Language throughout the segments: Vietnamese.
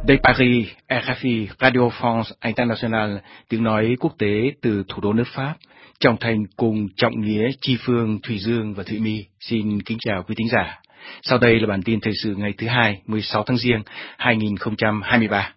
De Paris, RFI, Radio France International, tiếng nói quốc tế từ thủ đô nước Pháp. Trọng Thành cùng Trọng Nghĩa, Chi Phương, Thủy Dương và Thụy My xin kính chào quý thính giả. Sau đây là bản tin thời sự ngày thứ Hai, 16 tháng Giêng, 2023.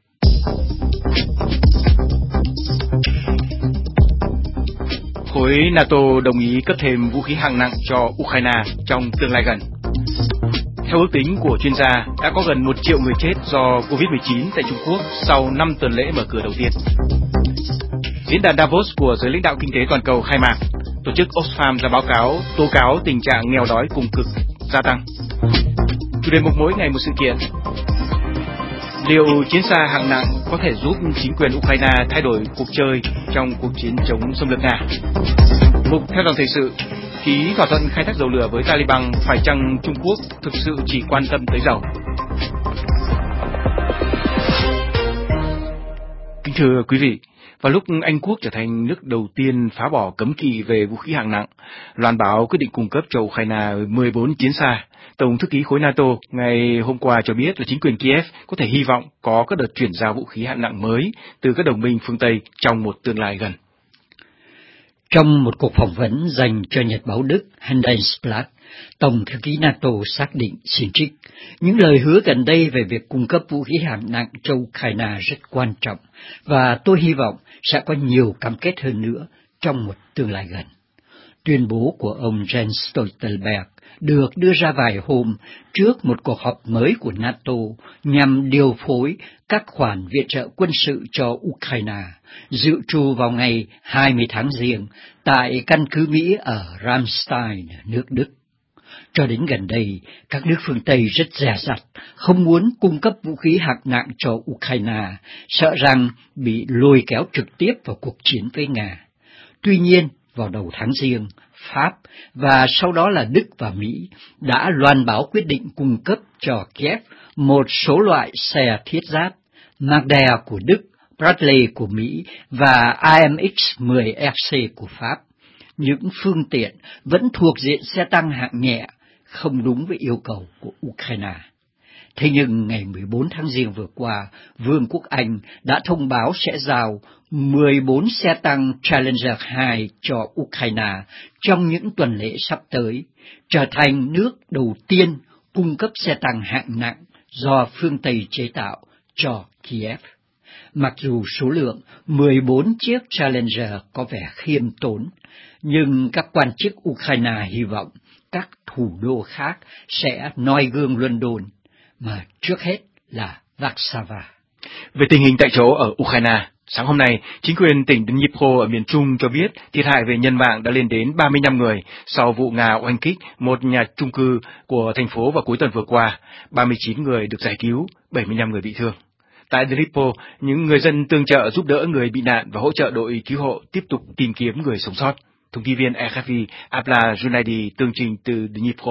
Khối NATO đồng ý cấp thêm vũ khí hạng nặng cho Ukraine trong tương lai gần. Theo ước tính của chuyên gia, đã có gần 1 triệu người chết do Covid-19 tại Trung Quốc sau 5 tuần lễ mở cửa đầu tiên. Diễn đàn Davos của giới lãnh đạo kinh tế toàn cầu khai mạc. Tổ chức Oxfam ra báo cáo tố cáo tình trạng nghèo đói cùng cực gia tăng. Chủ đề mục mỗi ngày một sự kiện. Liệu chiến xa hạng nặng có thể giúp chính quyền Ukraine thay đổi cuộc chơi trong cuộc chiến chống xâm lược Nga? Mục theo dòng thời sự. Ký thỏa thuận khai thác dầu lửa với Taliban, phải chăng Trung Quốc thực sự chỉ quan tâm tới dầu? Kính thưa quý vị, vào lúc Anh Quốc trở thành nước đầu tiên phá bỏ cấm kỵ về vũ khí hạng nặng, loan báo quyết định cung cấp cho Ukraine 14 chiến xa, Tổng thư ký khối NATO ngày hôm qua cho biết là chính quyền Kiev có thể hy vọng có các đợt chuyển giao vũ khí hạng nặng mới từ các đồng minh phương Tây trong một tương lai gần. Trong một cuộc phỏng vấn dành cho Nhật báo Đức Handelsblatt, Tổng thư ký NATO xác định xin trích, những lời hứa gần đây về việc cung cấp vũ khí hạng nặng cho Ukraine rất quan trọng, và tôi hy vọng sẽ có nhiều cam kết hơn nữa trong một tương lai gần. Tuyên bố của ông Jens Stoltenberg được đưa ra vài hôm trước một cuộc họp mới của NATO nhằm điều phối các khoản viện trợ quân sự cho Ukraine, dự trù vào ngày 20 tháng Giêng tại căn cứ Mỹ ở Ramstein, nước Đức. Cho đến gần đây, các nước phương Tây rất dè dặt, không muốn cung cấp vũ khí hạng nặng cho Ukraine, sợ rằng bị lôi kéo trực tiếp vào cuộc chiến với Nga. Tuy nhiên, vào đầu tháng Giêng, Pháp và sau đó là Đức và Mỹ đã loan báo quyết định cung cấp cho Kiev một số loại xe thiết giáp, Marder của Đức, Bradley của Mỹ và AMX-10RC của Pháp. Những phương tiện vẫn thuộc diện xe tăng hạng nhẹ, không đúng với yêu cầu của Ukraine. Thế nhưng ngày 14 tháng Giêng vừa qua, Vương quốc Anh đã thông báo sẽ giao 14 xe tăng Challenger 2 cho Ukraine trong những tuần lễ sắp tới, trở thành nước đầu tiên cung cấp xe tăng hạng nặng do phương Tây chế tạo cho Kiev. Mặc dù số lượng 14 chiếc Challenger có vẻ khiêm tốn, nhưng các quan chức Ukraine hy vọng các thủ đô khác sẽ noi gương London, mà trước hết là Warsaw. Về tình hình tại chỗ ở Ukraine, sáng hôm nay, chính quyền tỉnh Dnipro ở miền Trung cho biết thiệt hại về nhân mạng đã lên đến 35 người sau vụ Nga oanh kích một nhà chung cư của thành phố vào cuối tuần vừa qua. 39 người được giải cứu, 75 người bị thương. Tại Dnipro, những người dân tương trợ giúp đỡ người bị nạn và hỗ trợ đội cứu hộ tiếp tục tìm kiếm người sống sót. Thông tin viên RFI Abla Junaidi tường trình từ Dnipro.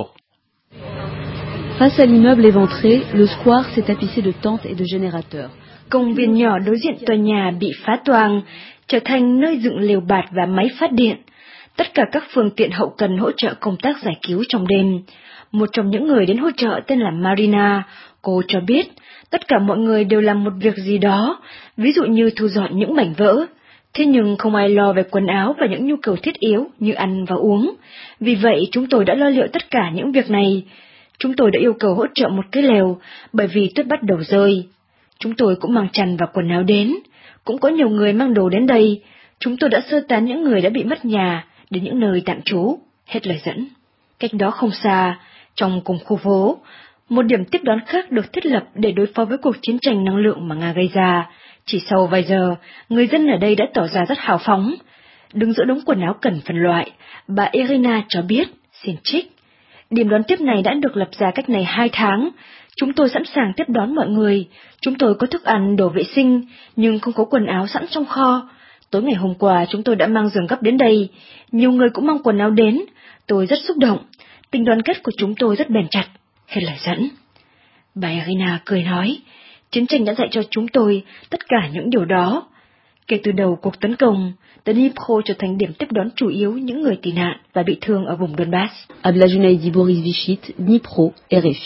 Face à l'immeuble éventré, le square s'est tapissé de tentes et de générateurs. Công viên nhỏ đối diện tòa nhà bị phá toang, trở thành nơi dựng lều bạt và máy phát điện. Tất cả các phương tiện hậu cần hỗ trợ công tác giải cứu trong đêm. Một trong những người đến hỗ trợ tên là Marina. Cô cho biết, tất cả mọi người đều làm một việc gì đó, ví dụ như thu dọn những mảnh vỡ. Thế nhưng không ai lo về quần áo và những nhu cầu thiết yếu như ăn và uống. Vì vậy chúng tôi đã lo liệu tất cả những việc này. Chúng tôi đã yêu cầu hỗ trợ một cái lều, bởi vì tuyết bắt đầu rơi. Chúng tôi cũng mang chăn và quần áo đến. Cũng có nhiều người mang đồ đến đây. Chúng tôi đã sơ tán những người đã bị mất nhà đến những nơi tạm trú. Hết lời dẫn. Cách đó không xa, trong cùng khu phố, một điểm tiếp đón khác được thiết lập để đối phó với cuộc chiến tranh năng lượng mà Nga gây ra. Chỉ sau vài giờ, người dân ở đây đã tỏ ra rất hào phóng. Đứng giữa đống quần áo cần phân loại, bà Irina cho biết, xin trích. Điểm đón tiếp này đã được lập ra cách này 2 tháng. Chúng tôi sẵn sàng tiếp đón mọi người. Chúng tôi có thức ăn, đồ vệ sinh, nhưng không có quần áo sẵn trong kho. Tối ngày hôm qua chúng tôi đã mang giường gấp đến đây. Nhiều người cũng mang quần áo đến. Tôi rất xúc động. Tình đoàn kết của chúng tôi rất bền chặt. Hết lời dẫn. Bà Irina cười nói, chiến tranh đã dạy cho chúng tôi tất cả những điều đó. Kể từ đầu cuộc tấn công, Dnipro trở thành điểm tiếp đón chủ yếu những người tị nạn và bị thương ở vùng Donbass. Abla Junaidi Boris Vichit, Dnipro, RFI.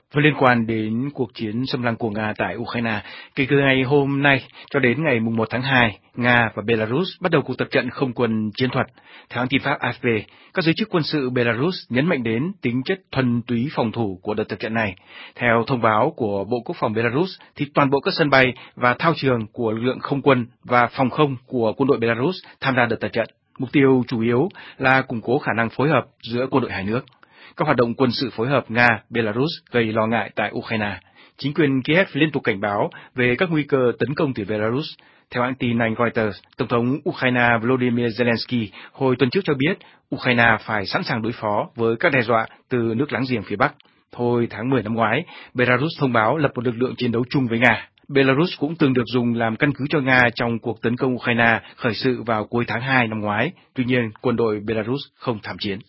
Và liên quan đến cuộc chiến xâm lăng của Nga tại Ukraine, kể từ ngày hôm nay cho đến ngày 1 tháng 2, Nga và Belarus bắt đầu cuộc tập trận không quân chiến thuật. Theo hãng tin Pháp AFP, các giới chức quân sự Belarus nhấn mạnh đến tính chất thuần túy phòng thủ của đợt tập trận này. Theo thông báo của Bộ Quốc phòng Belarus, thì toàn bộ các sân bay và thao trường của lực lượng không quân và phòng không của quân đội Belarus tham gia đợt tập trận. Mục tiêu chủ yếu là củng cố khả năng phối hợp giữa quân đội hai nước. Các hoạt động quân sự phối hợp Nga-Belarus gây lo ngại tại Ukraine. Chính quyền Kiev liên tục cảnh báo về các nguy cơ tấn công từ Belarus. Theo hãng tin Anh Reuters, Tổng thống Ukraine Volodymyr Zelensky hồi tuần trước cho biết Ukraine phải sẵn sàng đối phó với các đe dọa từ nước láng giềng phía Bắc. Hồi tháng 10 năm ngoái, Belarus thông báo lập một lực lượng chiến đấu chung với Nga. Belarus cũng từng được dùng làm căn cứ cho Nga trong cuộc tấn công Ukraine khởi sự vào cuối tháng 2 năm ngoái. Tuy nhiên, quân đội Belarus không tham chiến.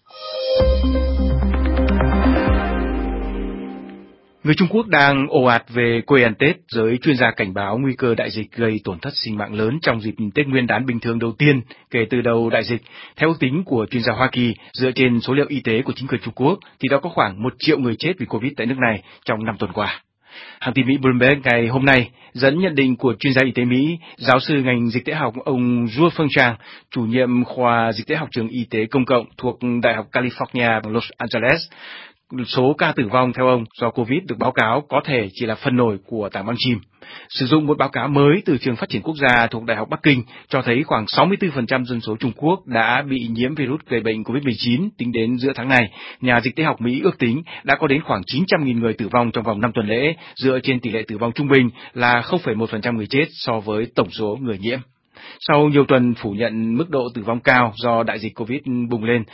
Người Trung Quốc đang ồ ạt về quê ăn Tết, giới chuyên gia cảnh báo nguy cơ đại dịch gây tổn thất sinh mạng lớn trong dịp Tết Nguyên đán bình thường đầu tiên kể từ đầu đại dịch. Theo ước tính của chuyên gia Hoa Kỳ, dựa trên số liệu y tế của chính quyền Trung Quốc, thì đã có khoảng 1 triệu người chết vì Covid tại nước này trong 5 tuần qua. Hãng tin Mỹ Bloomberg ngày hôm nay dẫn nhận định của chuyên gia y tế Mỹ, giáo sư ngành dịch tễ học ông Zhuo Fengchang, chủ nhiệm khoa dịch tễ học trường y tế công cộng thuộc Đại học California Los Angeles. Số ca tử vong theo ông do Covid được báo cáo có thể chỉ là phần nổi của tảng băng chìm. Sử dụng một báo cáo mới từ Trường Phát triển Quốc gia thuộc Đại học Bắc Kinh cho thấy khoảng 64% dân số Trung Quốc đã bị nhiễm virus gây bệnh Covid-19 tính đến giữa tháng này. Nhà dịch tễ học Mỹ ước tính đã có đến khoảng 900.000 người tử vong trong vòng 5 tuần lễ, dựa trên tỷ lệ tử vong trung bình là 0,1% người chết so với tổng số người nhiễm. Sau nhiều tuần phủ nhận mức độ tử vong cao do đại dịch Covid bùng lên,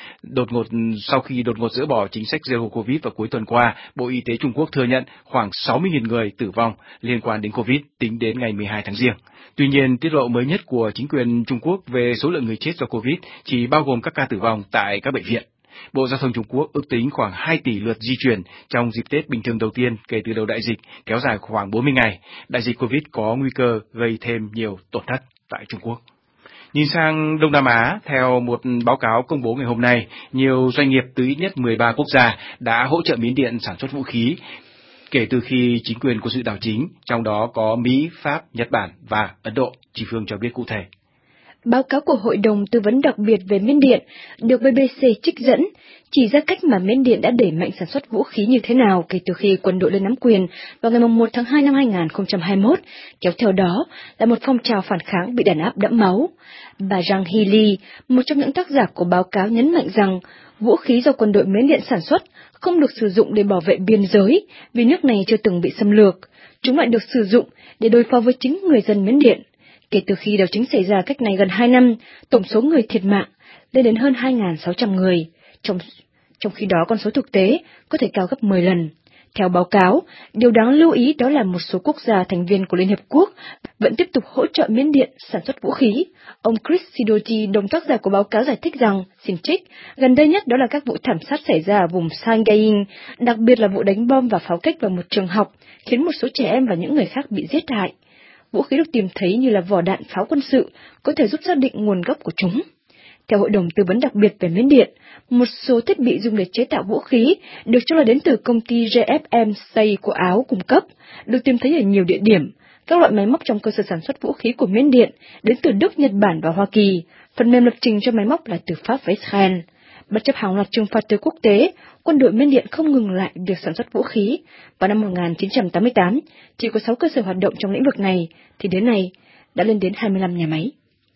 sau khi đột ngột dỡ bỏ chính sách Zero Covid vào cuối tuần qua, Bộ Y tế Trung Quốc thừa nhận khoảng 60.000 người tử vong liên quan đến Covid tính đến ngày 12 tháng Giêng. Tuy nhiên, tiết lộ mới nhất của chính quyền Trung Quốc về số lượng người chết do Covid chỉ bao gồm các ca tử vong tại các bệnh viện. Bộ Giao thông Trung Quốc ước tính khoảng 2 tỷ lượt di chuyển trong dịp Tết bình thường đầu tiên kể từ đầu đại dịch, kéo dài khoảng 40 ngày. Đại dịch Covid có nguy cơ gây thêm nhiều tổn thất tại Trung Quốc. Nhìn sang Đông Nam Á, theo một báo cáo công bố ngày hôm nay, nhiều doanh nghiệp từ ít nhất 13 quốc gia đã hỗ trợ Miến Điện sản xuất vũ khí kể từ khi chính quyền quân sự đảo chính, trong đó có Mỹ, Pháp, Nhật Bản và Ấn Độ. Chị Phương cho biết cụ thể. Báo cáo của Hội đồng Tư vấn đặc biệt về Miến Điện được BBC trích dẫn chỉ ra cách mà Miến Điện đã đẩy mạnh sản xuất vũ khí như thế nào kể từ khi quân đội lên nắm quyền vào ngày 1 tháng 2 năm 2021, kéo theo đó là một phong trào phản kháng bị đàn áp đẫm máu. Bà Zhang Hili, một trong những tác giả của báo cáo, nhấn mạnh rằng vũ khí do quân đội Miến Điện sản xuất không được sử dụng để bảo vệ biên giới vì nước này chưa từng bị xâm lược. Chúng lại được sử dụng để đối phó với chính người dân Miến Điện. Kể từ khi đảo chính xảy ra cách này gần 2 năm, tổng số người thiệt mạng lên đến hơn 2.600 người, trong khi đó con số thực tế có thể cao gấp 10 lần. Theo báo cáo, điều đáng lưu ý đó là một số quốc gia thành viên của Liên Hiệp Quốc vẫn tiếp tục hỗ trợ Miến Điện sản xuất vũ khí. Ông Chris Sidoti, đồng tác giả của báo cáo, giải thích rằng, xin trích, gần đây nhất đó là các vụ thảm sát xảy ra ở vùng Sanghain, đặc biệt là vụ đánh bom và pháo kích vào một trường học, khiến một số trẻ em và những người khác bị giết hại. Vũ khí được tìm thấy như là vỏ đạn pháo quân sự có thể giúp xác định nguồn gốc của chúng. Theo Hội đồng Tư vấn đặc biệt về Miến Điện, một số thiết bị dùng để chế tạo vũ khí được cho là đến từ công ty JFM Say của Áo cung cấp, được tìm thấy ở nhiều địa điểm. Các loại máy móc trong cơ sở sản xuất vũ khí của Miến Điện đến từ Đức, Nhật Bản và Hoa Kỳ. Phần mềm lập trình cho máy móc là từ Pháp và Israel. Bất chấp hàng loạt trừng phạt từ quốc tế, quân đội Miến Điện không ngừng lại việc sản xuất vũ khí. Vào năm 1988, chỉ có 6 cơ sở hoạt động trong lĩnh vực này, thì đến nay đã lên đến 25 nhà máy.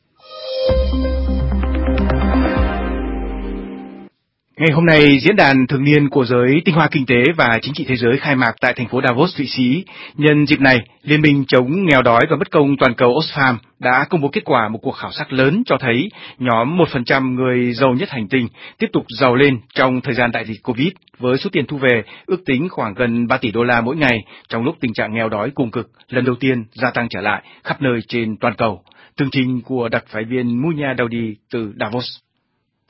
Ngày hôm nay, diễn đàn thường niên của giới tinh hoa kinh tế và chính trị thế giới khai mạc tại thành phố Davos, Thụy Sĩ. Nhân dịp này, Liên minh chống nghèo đói và bất công toàn cầu Oxfam đã công bố kết quả một cuộc khảo sát lớn cho thấy nhóm 1% người giàu nhất hành tinh tiếp tục giàu lên trong thời gian đại dịch Covid, với số tiền thu về ước tính khoảng gần 3 tỷ đô la mỗi ngày, trong lúc tình trạng nghèo đói cùng cực lần đầu tiên gia tăng trở lại khắp nơi trên toàn cầu. Tường trình của đặc phái viên Munya Daudi từ Davos.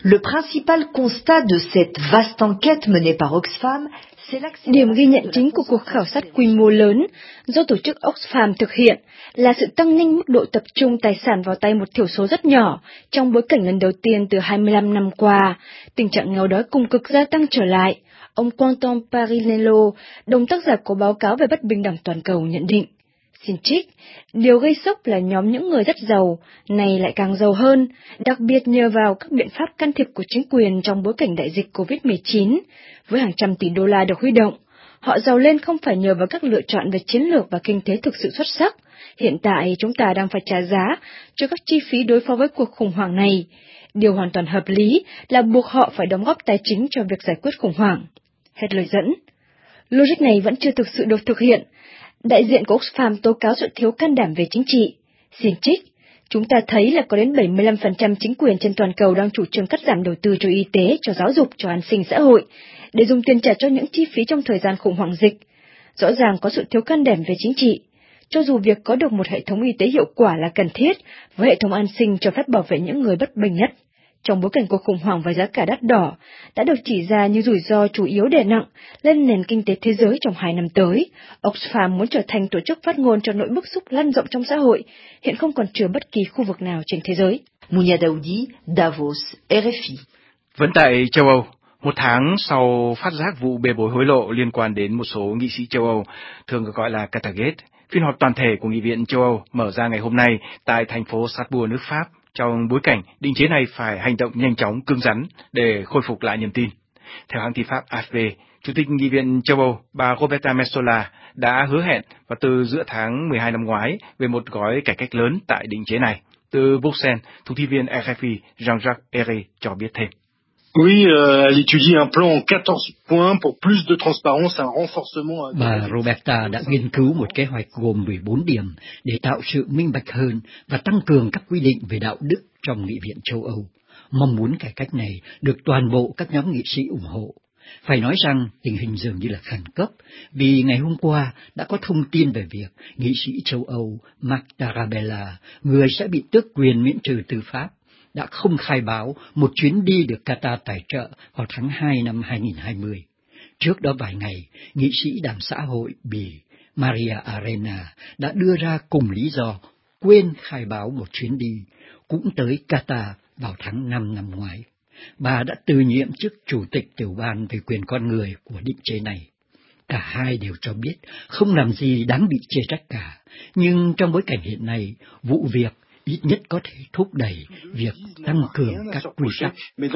Le principal constat de cette vaste enquête menée par Oxfam, điểm ghi nhận chính của cuộc khảo sát quy mô lớn do tổ chức Oxfam thực hiện là sự tăng nhanh mức độ tập trung tài sản vào tay một thiểu số rất nhỏ trong bối cảnh lần đầu tiên từ 25 năm qua. Tình trạng nghèo đói cùng cực gia tăng trở lại. Ông Quentin Parinello, đồng tác giả của báo cáo về bất bình đẳng toàn cầu nhận định. Xin trích, điều gây sốc là nhóm những người rất giàu, này lại càng giàu hơn, đặc biệt nhờ vào các biện pháp can thiệp của chính quyền trong bối cảnh đại dịch COVID-19, với hàng trăm tỷ đô la được huy động. Họ giàu lên không phải nhờ vào các lựa chọn về chiến lược và kinh tế thực sự xuất sắc. Hiện tại chúng ta đang phải trả giá cho các chi phí đối phó với cuộc khủng hoảng này. Điều hoàn toàn hợp lý là buộc họ phải đóng góp tài chính cho việc giải quyết khủng hoảng. Hết lời dẫn. Logic này vẫn chưa thực sự được thực hiện. Đại diện của Oxfam tố cáo sự thiếu can đảm về chính trị. Xin trích, chúng ta thấy là có đến 75% chính quyền trên toàn cầu đang chủ trương cắt giảm đầu tư cho y tế, cho giáo dục, cho an sinh xã hội, để dùng tiền trả cho những chi phí trong thời gian khủng hoảng dịch. Rõ ràng có sự thiếu can đảm về chính trị. Cho dù việc có được một hệ thống y tế hiệu quả là cần thiết, với hệ thống an sinh cho phép bảo vệ những người bất bình nhất, trong bối cảnh cuộc khủng hoảng và giá cả đắt đỏ, đã được chỉ ra như rủi ro chủ yếu đè nặng lên nền kinh tế thế giới trong 2 năm tới. Oxfam muốn trở thành tổ chức phát ngôn cho nỗi bức xúc lan rộng trong xã hội, hiện không còn chứa bất kỳ khu vực nào trên thế giới. Mounia Daoudi, Davos, RFI. Vẫn tại châu Âu, một tháng sau phát giác vụ bê bối hối lộ liên quan đến một số nghị sĩ châu Âu, thường được gọi là Qatargate, phiên họp toàn thể của Nghị viện châu Âu mở ra ngày hôm nay tại thành phố Strasbourg, nước Pháp, trong bối cảnh định chế này phải hành động nhanh chóng, cứng rắn để khôi phục lại niềm tin. Theo hãng tin Pháp AFP, Chủ tịch Nghị viện châu Âu bà Roberta Metsola đã hứa hẹn vào từ giữa tháng 12 năm ngoái về một gói cải cách lớn tại định chế này. Từ Bruxelles, thông tin viên RFI Jean-Jacques Herré cho biết thêm. Oui, elle étudie un plan en 14 points pour plus de transparence, un renforcement. Bà Roberta đã nghiên cứu một kế hoạch gồm 14 điểm để tạo sự minh bạch hơn và tăng cường các quy định về đạo đức trong Nghị viện châu Âu. Mong muốn cải cách này được toàn bộ các nhóm nghị sĩ ủng hộ. Phải nói rằng tình hình dường như là khẩn cấp, vì ngày hôm qua đã có thông tin về việc nghị sĩ châu Âu Marc Tarabella, người sẽ bị tước quyền miễn trừ tư pháp, đã không khai báo một chuyến đi được Qatar tài trợ vào tháng 2 năm 2020. Trước đó vài ngày, nghị sĩ Đảng Xã hội Bỉ Maria Arena đã đưa ra cùng lý do quên khai báo một chuyến đi, cũng tới Qatar vào tháng 5 năm ngoái. Bà đã từ nhiệm chức Chủ tịch Tiểu ban về quyền con người của định chế này. Cả hai đều cho biết không làm gì đáng bị chê trách cả, nhưng trong bối cảnh hiện nay, vụ việc ít nhất có thể thúc đẩy việc tăng cường các quy tắc.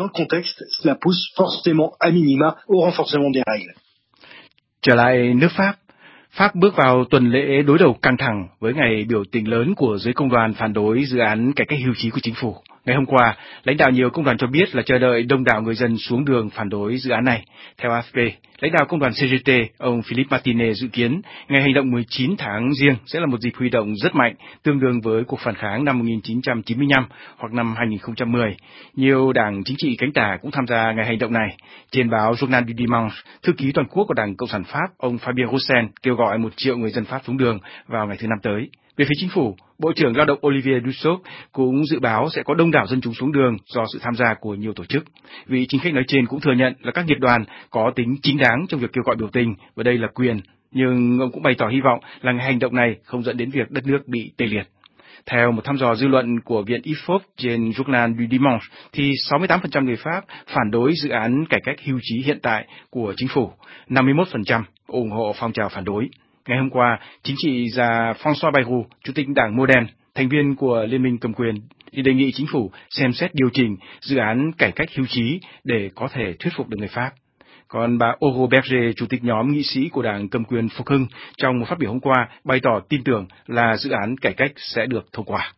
Trở lại nước Pháp, Pháp bước vào tuần lễ đối đầu căng thẳng với ngày biểu tình lớn của giới công đoàn phản đối dự án cải cách hưu trí của chính phủ. Ngày hôm qua, lãnh đạo nhiều công đoàn cho biết là chờ đợi đông đảo người dân xuống đường phản đối dự án này. Theo AFP, lãnh đạo công đoàn CGT, ông Philippe Martinez dự kiến ngày hành động 19 tháng Giêng sẽ là một dịp huy động rất mạnh, tương đương với cuộc phản kháng năm 1995 hoặc năm 2010. Nhiều đảng chính trị cánh tả cũng tham gia ngày hành động này. Trên báo Journal du Dimanche, thư ký toàn quốc của Đảng Cộng sản Pháp, ông Fabien Roussel kêu gọi 1 triệu người dân Pháp xuống đường vào ngày thứ Năm tới. Về phía chính phủ, Bộ trưởng Lao động Olivier Dussopt cũng dự báo sẽ có đông đảo dân chúng xuống đường do sự tham gia của nhiều tổ chức. Vị chính khách nói trên cũng thừa nhận là các nghiệp đoàn có tính chính đáng trong việc kêu gọi biểu tình, và đây là quyền, nhưng ông cũng bày tỏ hy vọng là ngày hành động này không dẫn đến việc đất nước bị tê liệt. Theo một thăm dò dư luận của viện IFOP trên Journal du Dimanche, thì 68% người Pháp phản đối dự án cải cách hưu trí hiện tại của chính phủ, 51% ủng hộ phong trào phản đối. Ngày hôm qua, chính trị gia François Bayrou, Chủ tịch Đảng Modem, thành viên của Liên minh cầm quyền, thì đề nghị chính phủ xem xét điều chỉnh dự án cải cách hưu trí để có thể thuyết phục được người Pháp. Còn bà Auro Berger, Chủ tịch nhóm nghị sĩ của Đảng cầm quyền Phục hưng, trong một phát biểu hôm qua, bày tỏ tin tưởng là dự án cải cách sẽ được thông qua.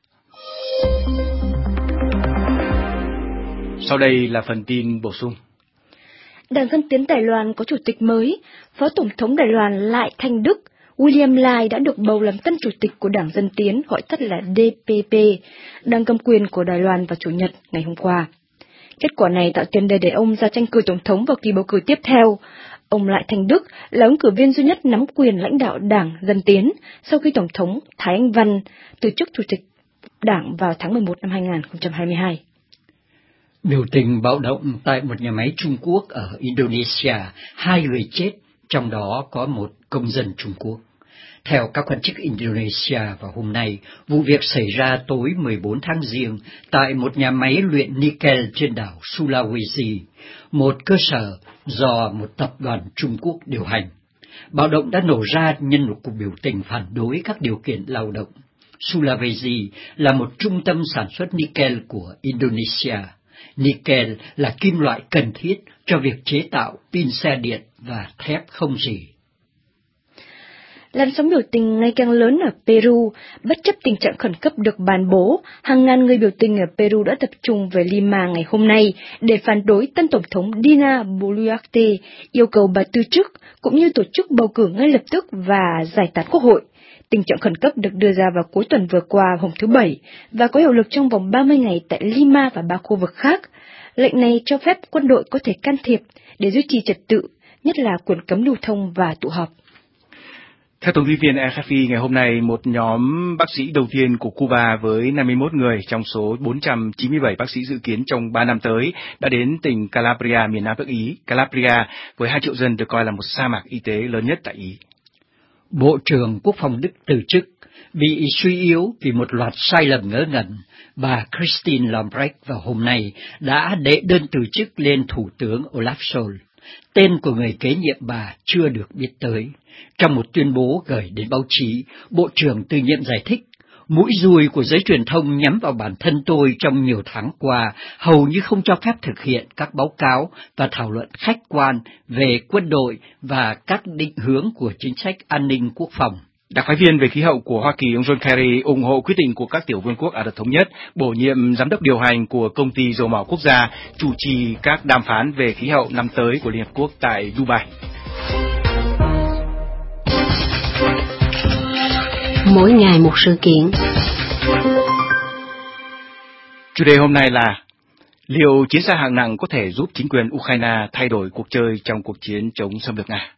Sau đây là phần tin bổ sung. Đảng Dân Tiến Đài Loan có chủ tịch mới, Phó Tổng thống Đài Loan Lại Thanh Đức, William Lai đã được bầu làm tân chủ tịch của Đảng Dân Tiến, gọi tắt là DPP, đảng cầm quyền của Đài Loan vào Chủ nhật ngày hôm qua. Kết quả này tạo tiền đề để ông ra tranh cử tổng thống vào kỳ bầu cử tiếp theo. Ông Lại Thanh Đức là ứng cử viên duy nhất nắm quyền lãnh đạo Đảng Dân Tiến sau khi Tổng thống Thái Anh Văn từ chức chủ tịch đảng vào tháng 11 năm 2022. Biểu tình bạo động tại một nhà máy Trung Quốc ở Indonesia, 2 người chết, trong đó có một công dân Trung Quốc. Theo các quan chức Indonesia vào hôm nay, vụ việc xảy ra tối 14 tháng Giêng tại một nhà máy luyện nickel trên đảo Sulawesi, một cơ sở do một tập đoàn Trung Quốc điều hành. Bạo động đã nổ ra nhân một cuộc biểu tình phản đối các điều kiện lao động. Sulawesi là một trung tâm sản xuất nickel của Indonesia. Nickel là kim loại cần thiết cho việc chế tạo pin xe điện và thép không rỉ. Làn sóng biểu tình ngày càng lớn ở Peru, bất chấp tình trạng khẩn cấp được ban bố, hàng ngàn người biểu tình ở Peru đã tập trung về Lima ngày hôm nay để phản đối tân tổng thống Dina Boluarte, yêu cầu bà từ chức, cũng như tổ chức bầu cử ngay lập tức và giải tán quốc hội. Tình trạng khẩn cấp được đưa ra vào cuối tuần vừa qua hôm thứ Bảy và có hiệu lực trong vòng 30 ngày tại Lima và 3 khu vực khác. Lệnh này cho phép quân đội có thể can thiệp để duy trì trật tự, nhất là quyền cấm lưu thông và tụ họp. Theo thông tin viên RFI, ngày hôm nay, một nhóm bác sĩ đầu tiên của Cuba với 51 người trong số 497 bác sĩ dự kiến trong 3 năm tới đã đến tỉnh Calabria, miền Nam nước Ý. Calabria, với 2 triệu dân, được coi là một sa mạc y tế lớn nhất tại Ý. Bộ trưởng Quốc phòng Đức từ chức, bị suy yếu vì một loạt sai lầm ngớ ngẩn. Bà Christine Lambrecht vào hôm nay đã đệ đơn từ chức lên Thủ tướng Olaf Scholz. Tên của người kế nhiệm bà chưa được biết tới. Trong một tuyên bố gửi đến báo chí, Bộ trưởng từ nhiệm giải thích, mũi dùi của giới truyền thông nhắm vào bản thân tôi trong nhiều tháng qua hầu như không cho phép thực hiện các báo cáo và thảo luận khách quan về quân đội và các định hướng của chính sách an ninh quốc phòng. Đặc phái viên về khí hậu của Hoa Kỳ, ông John Kerry, ủng hộ quyết định của các tiểu vương quốc Ả Rập Thống Nhất bổ nhiệm giám đốc điều hành của công ty dầu mỏ quốc gia chủ trì các đàm phán về khí hậu năm tới của Liên Hợp Quốc tại Dubai. Mỗi ngày một sự kiện. Chủ đề hôm nay là liệu chiến xa hạng nặng có thể giúp chính quyền Ukraine thay đổi cuộc chơi trong cuộc chiến chống xâm lược Nga?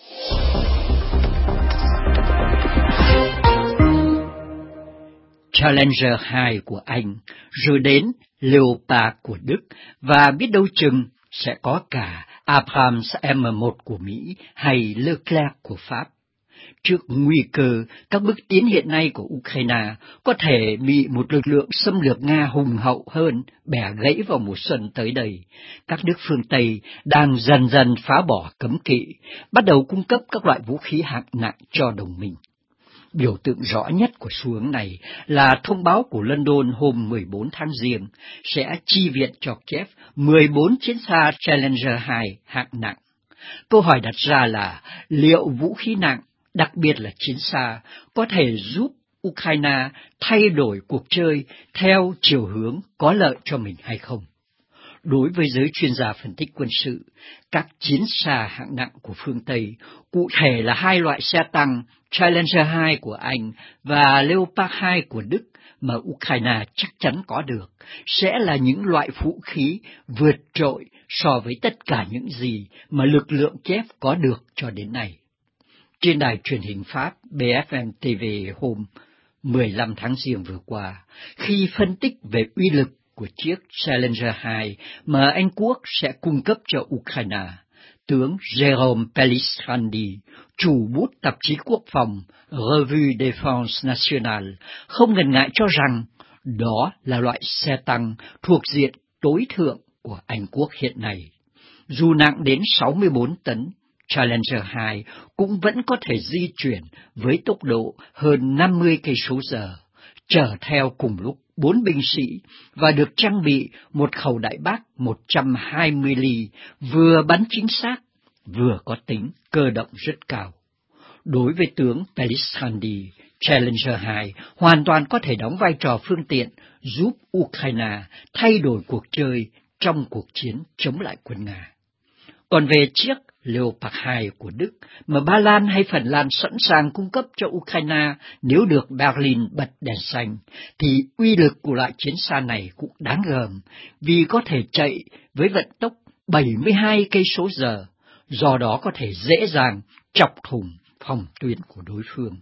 Challenger 2 của Anh, rồi đến Leopard của Đức, và biết đâu chừng sẽ có cả Abrams M1 của Mỹ hay Leclerc của Pháp. Trước nguy cơ các bước tiến hiện nay của Ukraine có thể bị một lực lượng xâm lược Nga hùng hậu hơn bẻ gãy vào mùa xuân tới đây, các nước phương Tây đang dần dần phá bỏ cấm kỵ, bắt đầu cung cấp các loại vũ khí hạng nặng cho đồng minh. Biểu tượng rõ nhất của xu hướng này là thông báo của London hôm 14 tháng Giêng sẽ chi viện cho Kiev 14 chiến xa Challenger 2 hạng nặng. Câu hỏi đặt ra là liệu vũ khí nặng, đặc biệt là chiến xa, có thể giúp Ukraine thay đổi cuộc chơi theo chiều hướng có lợi cho mình hay không? Đối với giới chuyên gia phân tích quân sự, các chiến xa hạng nặng của phương Tây, cụ thể là 2 loại xe tăng Challenger 2 của Anh và Leopard 2 của Đức mà Ukraine chắc chắn có được, sẽ là những loại vũ khí vượt trội so với tất cả những gì mà lực lượng Kiev có được cho đến nay. Trên đài truyền hình Pháp BFM TV hôm 15 tháng Giêng vừa qua, khi phân tích về uy lực của chiếc Challenger 2 mà Anh Quốc sẽ cung cấp cho Ukraine, tướng Jérôme Pellistrandi, chủ bút tạp chí quốc phòng Revue Défense Nationale, không ngần ngại cho rằng đó là loại xe tăng thuộc diện tối thượng của Anh Quốc hiện nay. Dù nặng đến 64 tấn, Challenger 2 cũng vẫn có thể di chuyển với tốc độ hơn 50 cây số giờ, chở theo cùng lúc 4 binh sĩ và được trang bị một khẩu đại bác 120 ly, vừa bắn chính xác, vừa có tính cơ động rất cao. Đối với tướng Pellistrandi, Challenger 2 hoàn toàn có thể đóng vai trò phương tiện giúp Ukraine thay đổi cuộc chơi trong cuộc chiến chống lại quân Nga. Còn về chiếc Leopard 2 của Đức mà Ba Lan hay Phần Lan sẵn sàng cung cấp cho Ukraine nếu được Berlin bật đèn xanh, thì uy lực của loại chiến xa này cũng đáng gờm vì có thể chạy với vận tốc 72 cây số giờ, do đó có thể dễ dàng chọc thủng phòng tuyến của đối phương.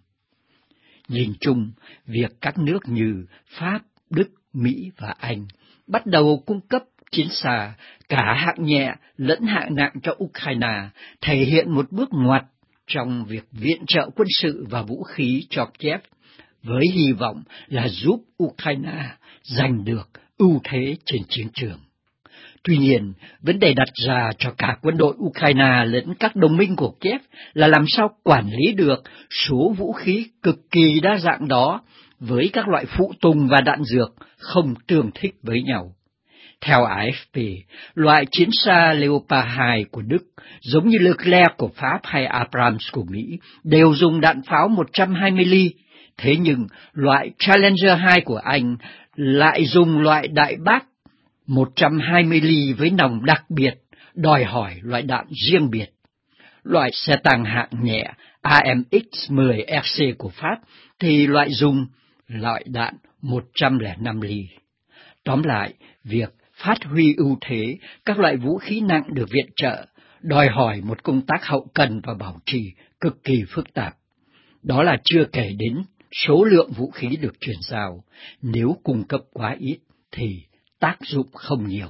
Nhìn chung, việc các nước như Pháp, Đức, Mỹ và Anh bắt đầu cung cấp chiến xa, cả hạng nhẹ lẫn hạng nặng cho Ukraine, thể hiện một bước ngoặt trong việc viện trợ quân sự và vũ khí cho Kiev, với hy vọng là giúp Ukraine giành được ưu thế trên chiến trường. Tuy nhiên, vấn đề đặt ra cho cả quân đội Ukraine lẫn các đồng minh của Kiev là làm sao quản lý được số vũ khí cực kỳ đa dạng đó với các loại phụ tùng và đạn dược không tương thích với nhau. Theo AFP, loại chiến xa Leopard 2 của Đức, giống như Leclerc của Pháp hay Abrams của Mỹ, đều dùng đạn pháo 120 ly. Thế nhưng, loại Challenger 2 của Anh lại dùng loại đại bác 120 ly với nòng đặc biệt, đòi hỏi loại đạn riêng biệt. Loại xe tăng hạng nhẹ AMX-10 RC của Pháp thì loại dùng loại đạn 105 ly. Tóm lại, việc phát huy ưu thế các loại vũ khí nặng được viện trợ đòi hỏi một công tác hậu cần và bảo trì cực kỳ phức tạp. Đó là chưa kể đến số lượng vũ khí được chuyển giao, nếu cung cấp quá ít thì tác dụng không nhiều.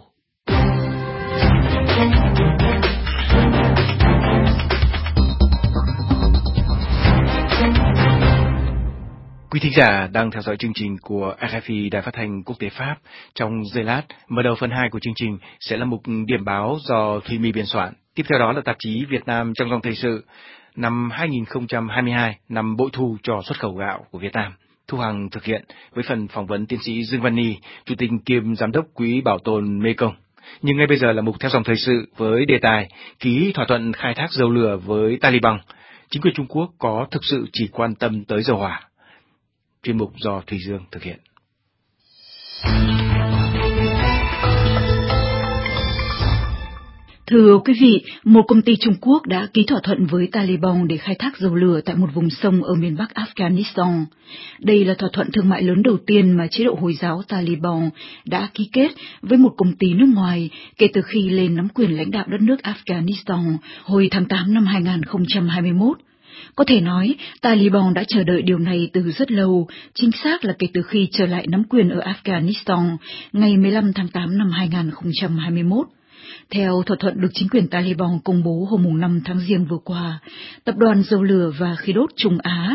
Quý thính giả đang theo dõi chương trình của RFI Đài Phát thanh Quốc tế Pháp. Trong giây lát, mở đầu phần 2 của chương trình sẽ là mục điểm báo do Thùy My biên soạn. Tiếp theo đó là tạp chí Việt Nam trong dòng thời sự năm 2022, năm bội thu cho xuất khẩu gạo của Việt Nam. Thu Hằng thực hiện với phần phỏng vấn tiến sĩ Dương Văn Ni, Chủ tịch kiêm Giám đốc Quỹ Bảo tồn Mekong. Nhưng ngay bây giờ là mục theo dòng thời sự với đề tài ký thỏa thuận khai thác dầu lửa với Taliban. Chính quyền Trung Quốc có thực sự chỉ quan tâm tới dầu hỏa? Chuyên mục do Thùy Dương thực hiện. Thưa quý vị, một công ty Trung Quốc đã ký thỏa thuận với Taliban để khai thác dầu lửa tại một vùng sông ở miền Bắc Afghanistan. Đây là thỏa thuận thương mại lớn đầu tiên mà chế độ Hồi giáo Taliban đã ký kết với một công ty nước ngoài kể từ khi lên nắm quyền lãnh đạo đất nước Afghanistan hồi tháng 8 năm 2021. Có thể nói, Taliban đã chờ đợi điều này từ rất lâu, chính xác là kể từ khi trở lại nắm quyền ở Afghanistan ngày 15 tháng 8 năm 2021. Theo thỏa thuận được chính quyền Taliban công bố hôm 5 tháng Giêng vừa qua, Tập đoàn Dầu lửa và Khí đốt Trung Á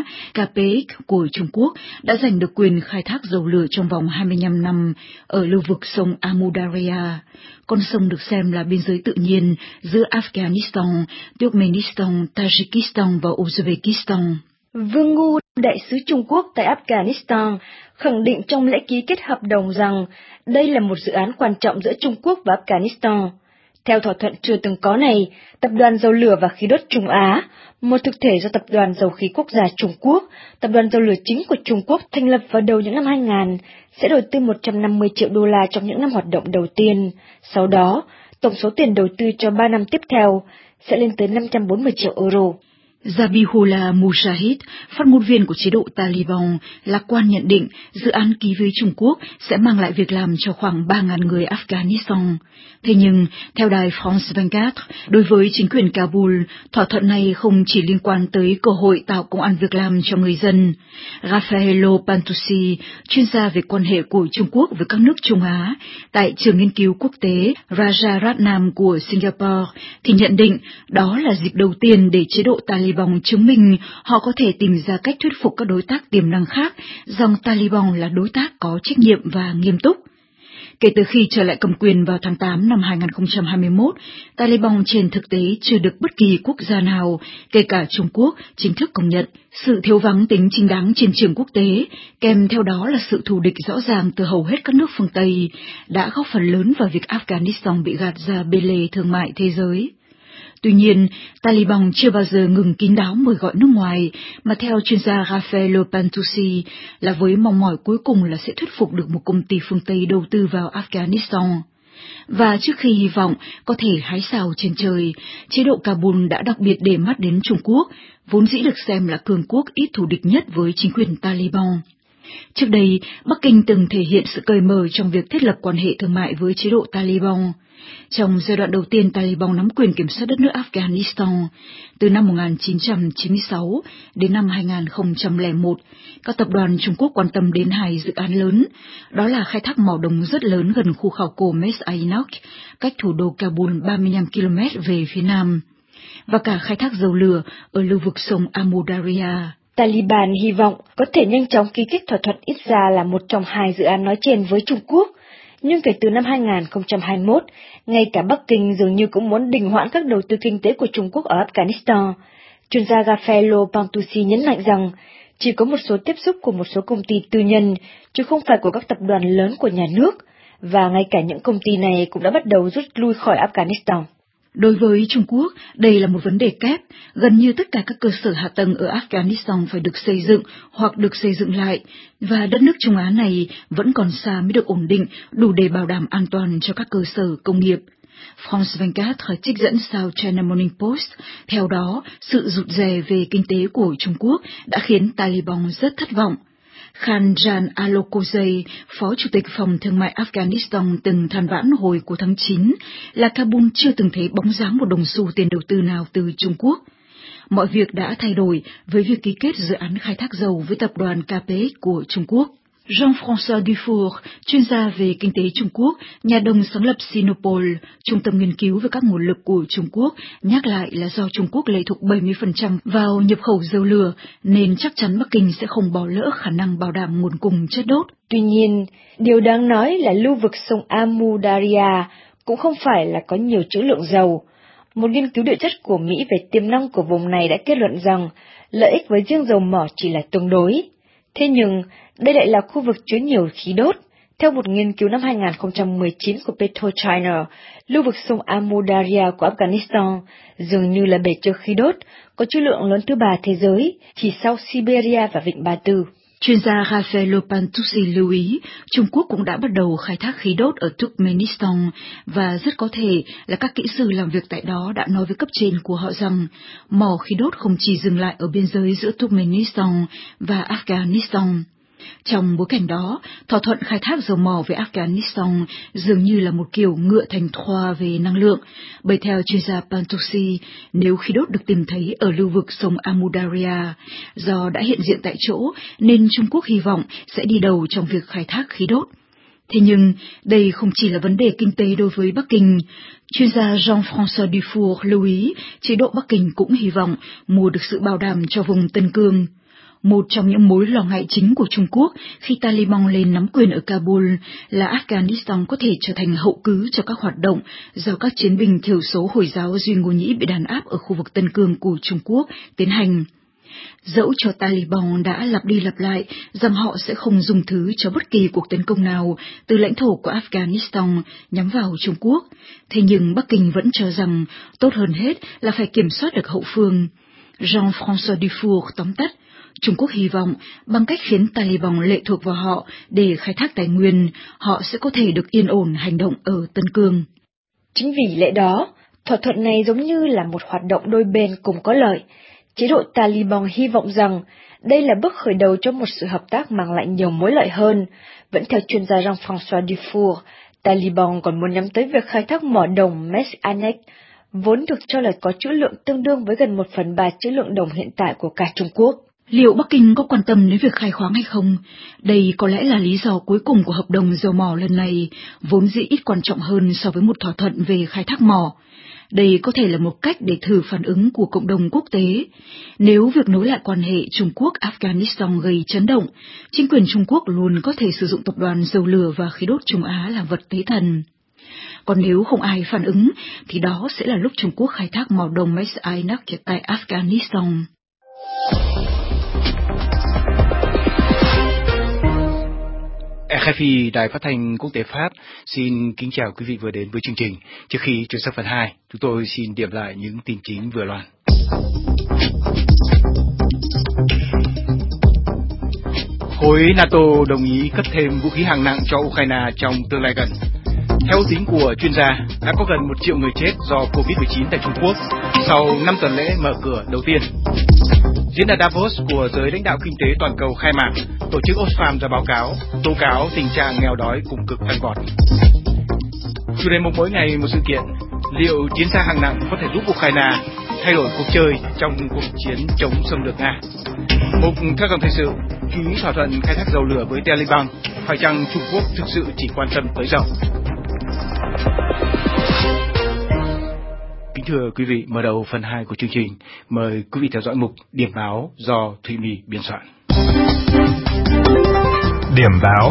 KPX của Trung Quốc đã giành được quyền khai thác dầu lửa trong vòng 25 năm ở lưu vực sông Amu Darya. Con sông được xem là biên giới tự nhiên giữa Afghanistan, Turkmenistan, Tajikistan và Uzbekistan. Vương Ngu, đại sứ Trung Quốc tại Afghanistan, khẳng định trong lễ ký kết hợp đồng rằng đây là một dự án quan trọng giữa Trung Quốc và Afghanistan. Theo thỏa thuận chưa từng có này, Tập đoàn Dầu lửa và Khí đốt Trung Á, một thực thể do Tập đoàn Dầu khí Quốc gia Trung Quốc, tập đoàn dầu lửa chính của Trung Quốc thành lập vào đầu những năm 2000, sẽ đầu tư 150 triệu đô la trong những năm hoạt động đầu tiên. Sau đó, tổng số tiền đầu tư cho 3 năm tiếp theo sẽ lên tới 540 triệu euro. Zabihullah Mujahid, phát ngôn viên của chế độ Taliban, lạc quan nhận định dự án ký với Trung Quốc sẽ mang lại việc làm cho khoảng 3.000 người Afghanistan. Thế nhưng, theo đài France 24, đối với chính quyền Kabul, thỏa thuận này không chỉ liên quan tới cơ hội tạo công ăn việc làm cho người dân. Raffaello Pantusi, chuyên gia về quan hệ của Trung Quốc với các nước Trung Á, tại trường nghiên cứu quốc tế Rajaratnam của Singapore, thì nhận định đó là dịp đầu tiên để chế độ Taliban chứng minh họ có thể tìm ra cách thuyết phục các đối tác tiềm năng khác rằng Taliban là đối tác có trách nhiệm và nghiêm túc. Kể từ khi trở lại cầm quyền vào tháng 8 năm 2021, Taliban trên thực tế chưa được bất kỳ quốc gia nào, kể cả Trung Quốc, chính thức công nhận. Sự thiếu vắng tính chính đáng trên trường quốc tế, kèm theo đó là sự thù địch rõ ràng từ hầu hết các nước phương Tây, đã góp phần lớn vào việc Afghanistan bị gạt ra bê lê thương mại thế giới. Tuy nhiên, Taliban chưa bao giờ ngừng kín đáo mời gọi nước ngoài, mà theo chuyên gia Raffaello Pantusi là với mong mỏi cuối cùng là sẽ thuyết phục được một công ty phương Tây đầu tư vào Afghanistan. Và trước khi hy vọng có thể hái sao trên trời, chế độ Kabul đã đặc biệt để mắt đến Trung Quốc, vốn dĩ được xem là cường quốc ít thù địch nhất với chính quyền Taliban. Trước đây, Bắc Kinh từng thể hiện sự cởi mở trong việc thiết lập quan hệ thương mại với chế độ Taliban. Trong giai đoạn đầu tiên Taliban nắm quyền kiểm soát đất nước Afghanistan, từ năm 1996 đến năm 2001, các tập đoàn Trung Quốc quan tâm đến hai dự án lớn, đó là khai thác mỏ đồng rất lớn gần khu khảo cổ Mes Ainak, cách thủ đô Kabul 35 km về phía nam, và cả khai thác dầu lửa ở lưu vực sông Amu Darya. Taliban hy vọng có thể nhanh chóng ký kết thỏa thuận ít ra là một trong hai dự án nói trên với Trung Quốc. Nhưng kể từ năm 2021, ngay cả Bắc Kinh dường như cũng muốn đình hoãn các đầu tư kinh tế của Trung Quốc ở Afghanistan. Chuyên gia Rafaelo Pantusi nhấn mạnh rằng chỉ có một số tiếp xúc của một số công ty tư nhân, chứ không phải của các tập đoàn lớn của nhà nước, và ngay cả những công ty này cũng đã bắt đầu rút lui khỏi Afghanistan. Đối với Trung Quốc, đây là một vấn đề kép. Gần như tất cả các cơ sở hạ tầng ở Afghanistan phải được xây dựng hoặc được xây dựng lại, và đất nước Trung Á này vẫn còn xa mới được ổn định, đủ để bảo đảm an toàn cho các cơ sở công nghiệp. France 24 trích dẫn South China Morning Post, theo đó, sự rụt rè về kinh tế của Trung Quốc đã khiến Taliban rất thất vọng. Khan Jan Alokozai, Phó Chủ tịch Phòng Thương mại Afghanistan từng than vãn hồi của tháng 9 là Kabul chưa từng thấy bóng dáng một đồng xu tiền đầu tư nào từ Trung Quốc. Mọi việc đã thay đổi với việc ký kết dự án khai thác dầu với tập đoàn KPX của Trung Quốc. Jean-François Dufour, chuyên gia về kinh tế Trung Quốc, nhà đồng sáng lập Sinopol, trung tâm nghiên cứu về các nguồn lực của Trung Quốc, nhắc lại là do Trung Quốc lệ thuộc 70% vào nhập khẩu dầu lửa, nên chắc chắn Bắc Kinh sẽ không bỏ lỡ khả năng bảo đảm nguồn cung chất đốt. Tuy nhiên, điều đáng nói là lưu vực sông Amu Darya cũng không phải là có nhiều trữ lượng dầu. Một nghiên cứu địa chất của Mỹ về tiềm năng của vùng này đã kết luận rằng lợi ích với riêng dầu mỏ chỉ là tương đối. Thế nhưng, đây lại là khu vực chứa nhiều khí đốt. Theo một nghiên cứu năm 2019 của PetroChina, lưu vực sông Amu Darya của Afghanistan dường như là bể chứa khí đốt, có trữ lượng lớn thứ 3 thế giới, chỉ sau Siberia và Vịnh Ba Tư. Chuyên gia Rafaelo Pantusi lưu ý, Trung Quốc cũng đã bắt đầu khai thác khí đốt ở Turkmenistan, và rất có thể là các kỹ sư làm việc tại đó đã nói với cấp trên của họ rằng mỏ khí đốt không chỉ dừng lại ở biên giới giữa Turkmenistan và Afghanistan. Trong bối cảnh đó, thỏa thuận khai thác dầu mỏ với Afghanistan dường như là một kiểu ngựa thành thoa về năng lượng, bởi theo chuyên gia Pantusi, nếu khí đốt được tìm thấy ở lưu vực sông Amu Darya, do đã hiện diện tại chỗ nên Trung Quốc hy vọng sẽ đi đầu trong việc khai thác khí đốt. Thế nhưng, đây không chỉ là vấn đề kinh tế đối với Bắc Kinh. Chuyên gia Jean-François Dufour lưu ý, chế độ Bắc Kinh cũng hy vọng mua được sự bảo đảm cho vùng Tân Cương. Một trong những mối lo ngại chính của Trung Quốc khi Taliban lên nắm quyền ở Kabul là Afghanistan có thể trở thành hậu cứ cho các hoạt động do các chiến binh thiểu số Hồi giáo Duy Ngô Nhĩ bị đàn áp ở khu vực Tân Cương của Trung Quốc tiến hành. Dẫu cho Taliban đã lặp đi lặp lại rằng họ sẽ không dùng thứ cho bất kỳ cuộc tấn công nào từ lãnh thổ của Afghanistan nhắm vào Trung Quốc, thế nhưng Bắc Kinh vẫn cho rằng tốt hơn hết là phải kiểm soát được hậu phương. Jean-François Dufour tóm tắt, Trung Quốc hy vọng bằng cách khiến Taliban lệ thuộc vào họ để khai thác tài nguyên, họ sẽ có thể được yên ổn hành động ở Tân Cương. Chính vì lẽ đó, thỏa thuận này giống như là một hoạt động đôi bên cùng có lợi. Chế độ Taliban hy vọng rằng đây là bước khởi đầu cho một sự hợp tác mang lại nhiều mối lợi hơn. Vẫn theo chuyên gia Jean-François Dufour, Taliban còn muốn nhắm tới việc khai thác mỏ đồng Mes Ainak, vốn được cho là có trữ lượng tương đương với gần 1/3 trữ lượng đồng hiện tại của cả Trung Quốc. Liệu Bắc Kinh có quan tâm đến việc khai khoáng hay không? Đây có lẽ là lý do cuối cùng của hợp đồng dầu mỏ lần này, vốn dĩ ít quan trọng hơn so với một thỏa thuận về khai thác mỏ. Đây có thể là một cách để thử phản ứng của cộng đồng quốc tế. Nếu việc nối lại quan hệ Trung Quốc-Afghanistan gây chấn động, chính quyền Trung Quốc luôn có thể sử dụng tập đoàn dầu lửa và khí đốt Trung Á là vật tế thần. Còn nếu không ai phản ứng, thì đó sẽ là lúc Trung Quốc khai thác mỏ đồng Mes Ainak tại Afghanistan. RFI, Đài Phát thanh Quốc tế Pháp, xin kính chào quý vị vừa đến với chương trình. Trước khi chuyển sang phần 2, chúng tôi xin điểm lại những tin chính vừa loan. Khối NATO đồng ý cấp thêm vũ khí hạng nặng cho Ukraine trong tương lai gần. Theo ước tính của chuyên gia, đã có gần 1 triệu người chết do Covid-19 tại Trung Quốc sau 5 tuần lễ mở cửa đầu tiên. Diễn đàn Davos của giới lãnh đạo kinh tế toàn cầu khai mạc, tổ chức Oxfam ra báo cáo tố cáo tình trạng nghèo đói cùng cực tăng vọt. Chủ đề mục mỗi ngày một sự kiện, liệu chiến xa hạng nặng có thể giúp Ukraine thay đổi cuộc chơi trong cuộc chiến chống xâm lược Nga? Mục theo dòng thời sự, ký thỏa thuận khai thác dầu lửa với Taliban, phải chăng Trung Quốc thực sự chỉ quan tâm tới dầu? Kính thưa quý vị, mở đầu phần 2 của chương trình, mời quý vị theo dõi mục Điểm báo do Thụy My biên soạn. Điểm báo.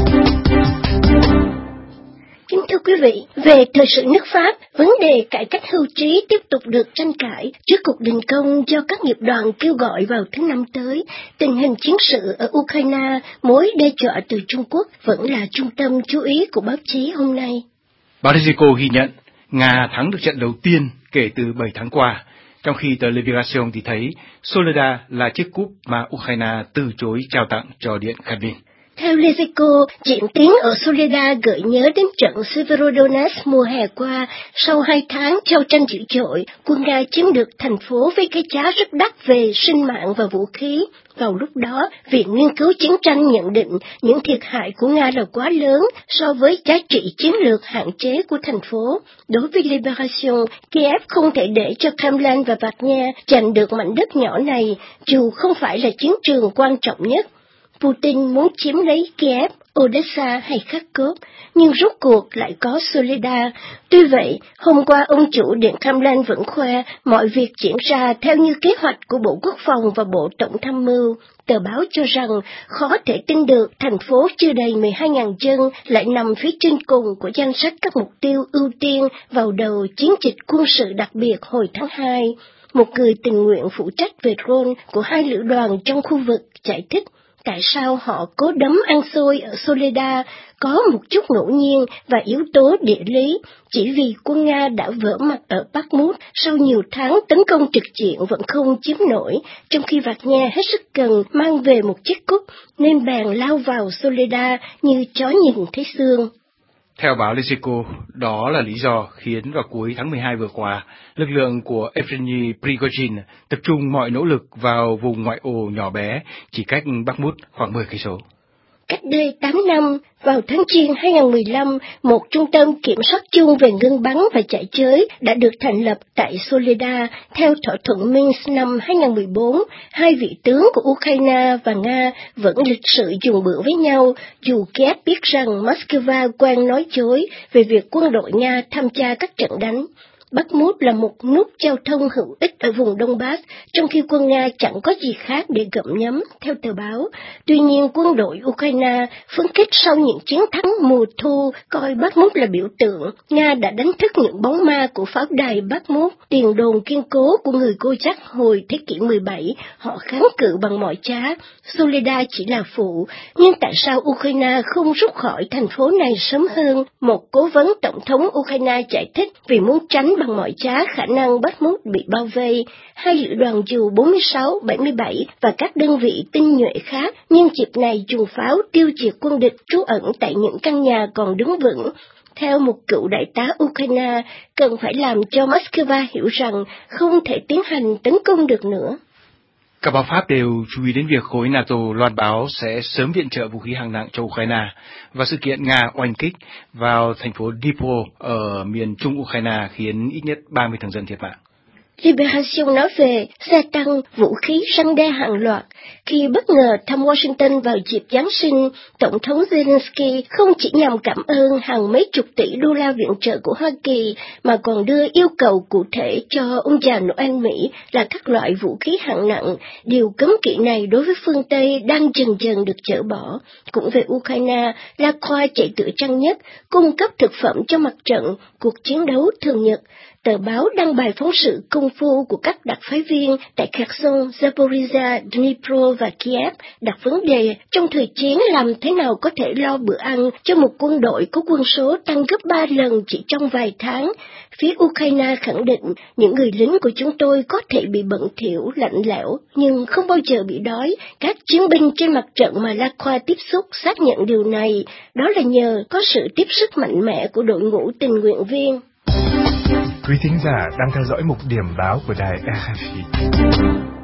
Kính thưa quý vị, về thời sự nước Pháp, vấn đề cải cách hưu trí tiếp tục được tranh cãi trước cuộc đình công do các nghiệp đoàn kêu gọi vào tháng 5 tới. Tình hình chiến sự ở Ukraine, mối đe dọa từ Trung Quốc vẫn là trung tâm chú ý của báo chí hôm nay. Báo Politico ghi nhận Nga thắng được trận đầu tiên kể từ 7 tháng qua, trong khi tờ Libération thì thấy Soledad là chiếc cúp mà Ukraine từ chối trao tặng cho Điện Kremlin. Theo Politico, diễn tiến ở Soledad gợi nhớ đến trận Severodonetsk mùa hè qua. Sau 2 tháng giao tranh dữ dội, quân Nga chiếm được thành phố với cái giá rất đắt về sinh mạng và vũ khí. Vào lúc đó, Viện Nghiên cứu Chiến tranh nhận định những thiệt hại của Nga là quá lớn so với giá trị chiến lược hạn chế của thành phố. Đối với Libération, Kiev không thể để cho Kremlin và Wagner giành được mảnh đất nhỏ này, dù không phải là chiến trường quan trọng nhất. Putin muốn chiếm lấy Kiev, Odessa hay Kharkov, nhưng rốt cuộc lại có Soledad. Tuy vậy, hôm qua ông chủ Điện Kremlin vẫn khoe mọi việc diễn ra theo như kế hoạch của Bộ Quốc phòng và Bộ Tổng tham mưu. Tờ báo cho rằng khó thể tin được thành phố chưa đầy 12.000 dân lại nằm phía trên cùng của danh sách các mục tiêu ưu tiên vào đầu chiến dịch quân sự đặc biệt hồi tháng 2. Một người tình nguyện phụ trách về drone của 2 lữ đoàn trong khu vực giải thích tại sao họ cố đấm ăn xôi ở Soledad có một chút ngẫu nhiên và yếu tố địa lý, chỉ vì quân Nga đã vỡ mặt ở Bakhmut sau nhiều tháng tấn công trực diện vẫn không chiếm nổi, trong khi Wagner hết sức cần mang về một chiếc cúp nên bèn lao vào Soledad như chó nhìn thấy xương. Theo báo Politico, đó là lý do khiến vào cuối tháng 12 vừa qua, lực lượng của Evgeny Prigozhin tập trung mọi nỗ lực vào vùng ngoại ô nhỏ bé chỉ cách Bakhmut khoảng 10 cây số. Cách đây 8 năm, vào tháng Giêng 2015, một trung tâm kiểm soát chung về ngưng bắn và chạy chới đã được thành lập tại Soledad. Theo thỏa thuận Minsk năm 2014, 2 vị tướng của Ukraine và Nga vẫn lịch sự dùng bữa với nhau, dù Kiev biết rằng Moscow quen nói dối về việc quân đội Nga tham gia các trận đánh. Bakhmut là một nút giao thông hữu ích ở vùng Donbass, trong khi quân Nga chẳng có gì khác để gặm nhấm, theo tờ báo. Tuy nhiên, quân đội Ukraine phấn khích sau những chiến thắng mùa thu, coi Bakhmut là biểu tượng. Nga đã đánh thức những bóng ma của pháo đài Bakhmut, tiền đồn kiên cố của người Kozak hồi thế kỷ 17. Họ kháng cự bằng mọi giá. Soledad chỉ là phụ, nhưng tại sao Ukraine không rút khỏi thành phố này sớm hơn? Một cố vấn tổng thống Ukraine giải thích vì muốn tránh bằng mọi giá khả năng Bakhmut bị bao vây. 2 lữ đoàn dù 46, 77 và các đơn vị tinh nhuệ khác, nhưng dịp này dùng pháo tiêu diệt quân địch trú ẩn tại những căn nhà còn đứng vững. Theo một cựu đại tá Ukraine, cần phải làm cho Moscow hiểu rằng không thể tiến hành tấn công được nữa. Các báo Pháp đều chú ý đến việc khối NATO loan báo sẽ sớm viện trợ vũ khí hạng nặng cho Ukraine và sự kiện Nga oanh kích vào thành phố Dnipro ở miền trung Ukraine khiến ít nhất 30 thường dân thiệt mạng. Libération nói về gia tăng vũ khí răn đe hàng loạt. Khi bất ngờ thăm Washington vào dịp Giáng sinh, Tổng thống Zelensky không chỉ nhằm cảm ơn hàng mấy chục tỷ đô la viện trợ của Hoa Kỳ, mà còn đưa yêu cầu cụ thể cho ông già Noel Mỹ là các loại vũ khí hạng nặng. Điều cấm kỵ này đối với phương Tây đang dần dần được dỡ bỏ. Cũng về Ukraine, La Croix chạy tựa trang nhất, cung cấp thực phẩm cho mặt trận, cuộc chiến đấu thường nhật. Tờ báo đăng bài phóng sự công phu của các đặc phái viên tại Kherson, Zaporizhia, Dnipro và Kiev đặt vấn đề trong thời chiến làm thế nào có thể lo bữa ăn cho một quân đội có quân số tăng gấp 3 lần chỉ trong vài tháng. Phía Ukraine khẳng định những người lính của chúng tôi có thể bị bận thỉu, lạnh lẽo, nhưng không bao giờ bị đói. Các chiến binh trên mặt trận mà Lacroix tiếp xúc xác nhận điều này, đó là nhờ có sự tiếp sức mạnh mẽ của đội ngũ tình nguyện viên. Quý thính giả đang theo dõi mục điểm báo của đài RFI.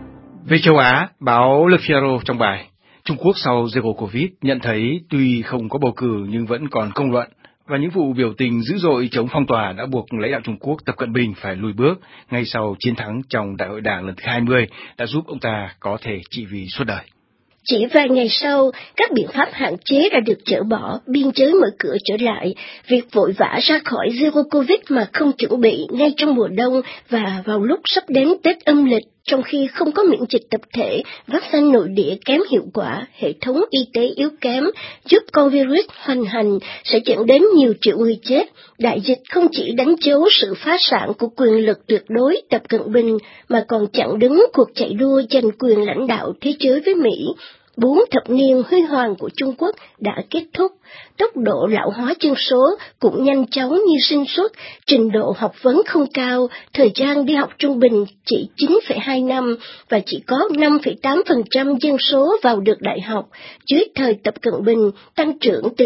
Về châu Á, báo Le Figaro trong bài Trung Quốc sau Zero Covid nhận thấy tuy không có bầu cử nhưng vẫn còn công luận, và những vụ biểu tình dữ dội chống phong tỏa đã buộc lãnh đạo Trung Quốc Tập Cận Bình phải lùi bước ngay sau chiến thắng trong Đại hội Đảng lần thứ 20 đã giúp ông ta có thể trị vì suốt đời. Chỉ vài ngày sau, các biện pháp hạn chế đã được dỡ bỏ, biên giới mở cửa trở lại. Việc vội vã ra khỏi Zero Covid mà không chuẩn bị ngay trong mùa đông và vào lúc sắp đến Tết âm lịch, trong khi không có miễn dịch tập thể, vaccine nội địa kém hiệu quả, hệ thống y tế yếu kém, giúp con virus hoành hành, sẽ dẫn đến nhiều triệu người chết. Đại dịch không chỉ đánh dấu sự phá sản của quyền lực tuyệt đối Tập Cận Bình, mà còn chặn đứng cuộc chạy đua giành quyền lãnh đạo thế giới với Mỹ. 4 thập niên huy hoàng của Trung Quốc đã kết thúc, tốc độ lão hóa dân số cũng nhanh chóng như sinh xuất, trình độ học vấn không cao, thời gian đi học trung bình chỉ 9,2 năm và chỉ có 5,8% dân số vào được đại học. Dưới thời Tập Cận Bình, tăng trưởng từ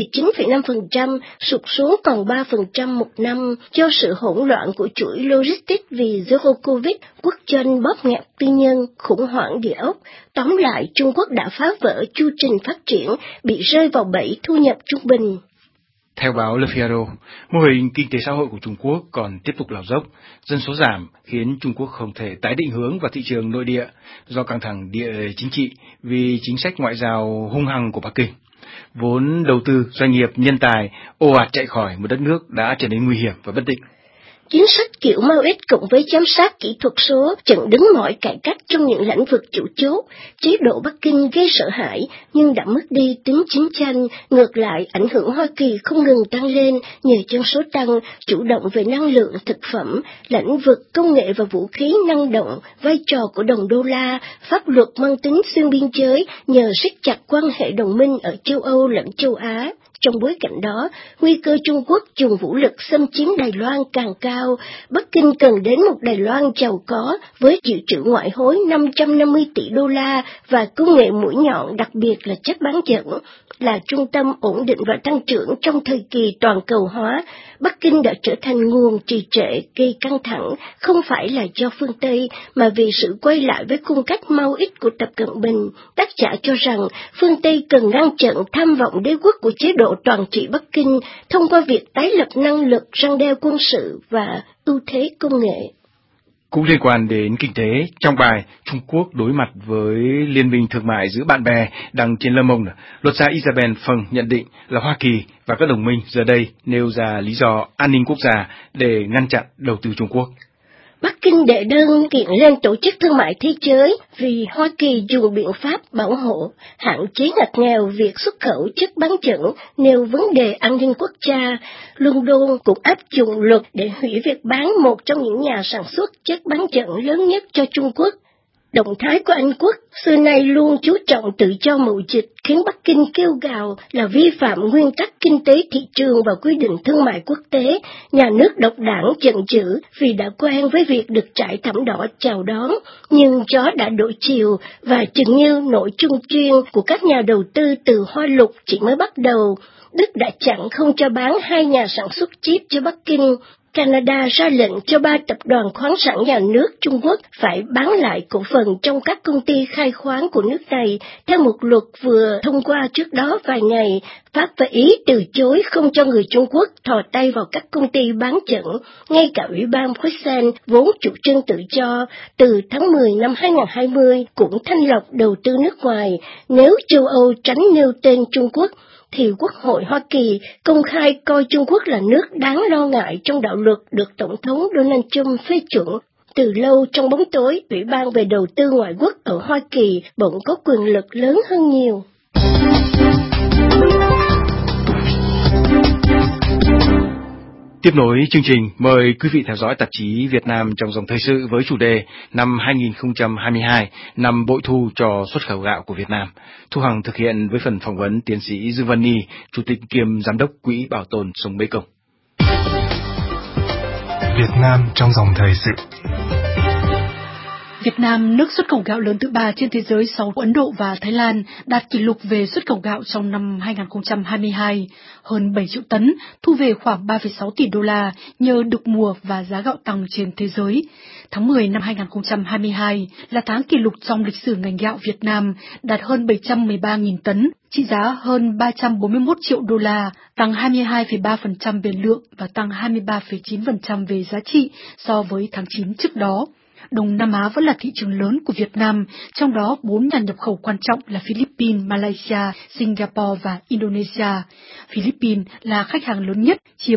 9,5% sụt xuống còn 3% một năm do sự hỗn loạn của chuỗi logistics vì Zero Covid, quốc doanh bóp nghẹt tư nhân, khủng hoảng địa ốc. Tóm lại, Trung Quốc đã phá vỡ chu trình phát triển, bị rơi vào bẫy thu nhập trung bình. Theo báo Le Figaro, mô hình kinh tế xã hội của Trung Quốc còn tiếp tục lao dốc, dân số giảm khiến Trung Quốc không thể tái định hướng vào thị trường nội địa do căng thẳng địa chính trị vì chính sách ngoại giao hung hăng của Bắc Kinh. Vốn đầu tư, doanh nghiệp, nhân tài ồ ạt chạy khỏi một đất nước đã trở nên nguy hiểm và bất định. Chính sách kiểu Mao ít cộng với giám sát kỹ thuật số chặn đứng mọi cải cách trong những lĩnh vực chủ chốt. Chế độ Bắc Kinh gây sợ hãi nhưng đã mất đi tính chiến tranh, ngược lại ảnh hưởng Hoa Kỳ không ngừng tăng lên nhờ dân số tăng, chủ động về năng lượng, thực phẩm, lĩnh vực công nghệ và vũ khí năng động, vai trò của đồng đô la, pháp luật mang tính xuyên biên giới nhờ siết chặt quan hệ đồng minh ở châu Âu lẫn châu Á. Trong bối cảnh đó, nguy cơ Trung Quốc dùng vũ lực xâm chiếm Đài Loan càng cao. Bắc Kinh cần đến một Đài Loan giàu có với dự trữ ngoại hối 550 tỷ đô la và công nghệ mũi nhọn, đặc biệt là chất bán dẫn, là trung tâm ổn định và tăng trưởng trong thời kỳ toàn cầu hóa. Bắc Kinh đã trở thành nguồn trì trệ gây căng thẳng, không phải là do phương Tây, mà vì sự quay lại với cung cách Mao ít của Tập Cận Bình. Tác giả cho rằng phương Tây cần ngăn chặn tham vọng đế quốc của chế độ toàn trị Bắc Kinh thông qua việc tái lập năng lực, răn đe quân sự và ưu thế công nghệ. Cũng liên quan đến kinh tế, trong bài Trung Quốc đối mặt với liên minh thương mại giữa bạn bè đăng trên Le Monde, luật gia Isabelle Feng nhận định là Hoa Kỳ và các đồng minh giờ đây nêu ra lý do an ninh quốc gia để ngăn chặn đầu tư Trung Quốc. Bắc Kinh đệ đơn kiện lên Tổ chức Thương mại Thế giới vì Hoa Kỳ dùng biện pháp bảo hộ, hạn chế ngặt nghèo việc xuất khẩu chất bán dẫn, nêu vấn đề an ninh quốc gia. London cũng áp dụng luật để hủy việc bán một trong những nhà sản xuất chất bán dẫn lớn nhất cho Trung Quốc. Động thái của Anh Quốc xưa nay luôn chú trọng tự do mậu dịch khiến Bắc Kinh kêu gào là vi phạm nguyên tắc kinh tế thị trường và quy định thương mại quốc tế. Nhà nước độc đảng giận dữ vì đã quen với việc được trải thảm đỏ chào đón, nhưng gió đã đổi chiều và chừng như nỗi chung chuyên của các nhà đầu tư từ Hoa Lục chỉ mới bắt đầu. Đức đã chặn không cho bán 2 nhà sản xuất chip cho Bắc Kinh. Canada ra lệnh cho 3 tập đoàn khoáng sản nhà nước Trung Quốc phải bán lại cổ phần trong các công ty khai khoáng của nước này, theo một luật vừa thông qua trước đó vài ngày. Pháp và Ý từ chối không cho người Trung Quốc thò tay vào các công ty bán dẫn. Ngay cả Ủy ban Bruxelles vốn chủ trương tự do từ tháng 10 năm 2020 cũng thanh lọc đầu tư nước ngoài. Nếu châu Âu tránh nêu tên Trung Quốc, thì Quốc hội Hoa Kỳ công khai coi Trung Quốc là nước đáng lo ngại trong đạo luật được Tổng thống Donald Trump phê chuẩn. Từ lâu trong bóng tối, Ủy ban về đầu tư ngoại quốc ở Hoa Kỳ bỗng có quyền lực lớn hơn nhiều. Tiếp nối chương trình, mời quý vị theo dõi tạp chí Việt Nam trong dòng thời sự với chủ đề năm 2022, năm bội thu cho xuất khẩu gạo của Việt Nam. Thu Hằng thực hiện với phần phỏng vấn tiến sĩ Dương Văn Nhi, Chủ tịch kiêm Giám đốc Quỹ Bảo tồn sông Mekong. Việt Nam trong dòng thời sự. Việt Nam, nước xuất khẩu gạo lớn thứ 3 trên thế giới sau Ấn Độ và Thái Lan, đạt kỷ lục về xuất khẩu gạo trong năm 2022, hơn 7 triệu tấn, thu về khoảng 3,6 tỷ đô la nhờ được mùa và giá gạo tăng trên thế giới. Tháng 10 năm 2022 là tháng kỷ lục trong lịch sử ngành gạo Việt Nam, đạt hơn 713.000 tấn, trị giá hơn 341 triệu đô la, tăng 22,3% về lượng và tăng 23,9% về giá trị so với tháng 9 trước đó. Đông Nam Á vẫn là thị trường lớn của Việt Nam, trong đó 4 nhà nhập khẩu quan trọng là Philippines, Malaysia, Singapore và Indonesia. Philippines là khách hàng lớn nhất, chiếm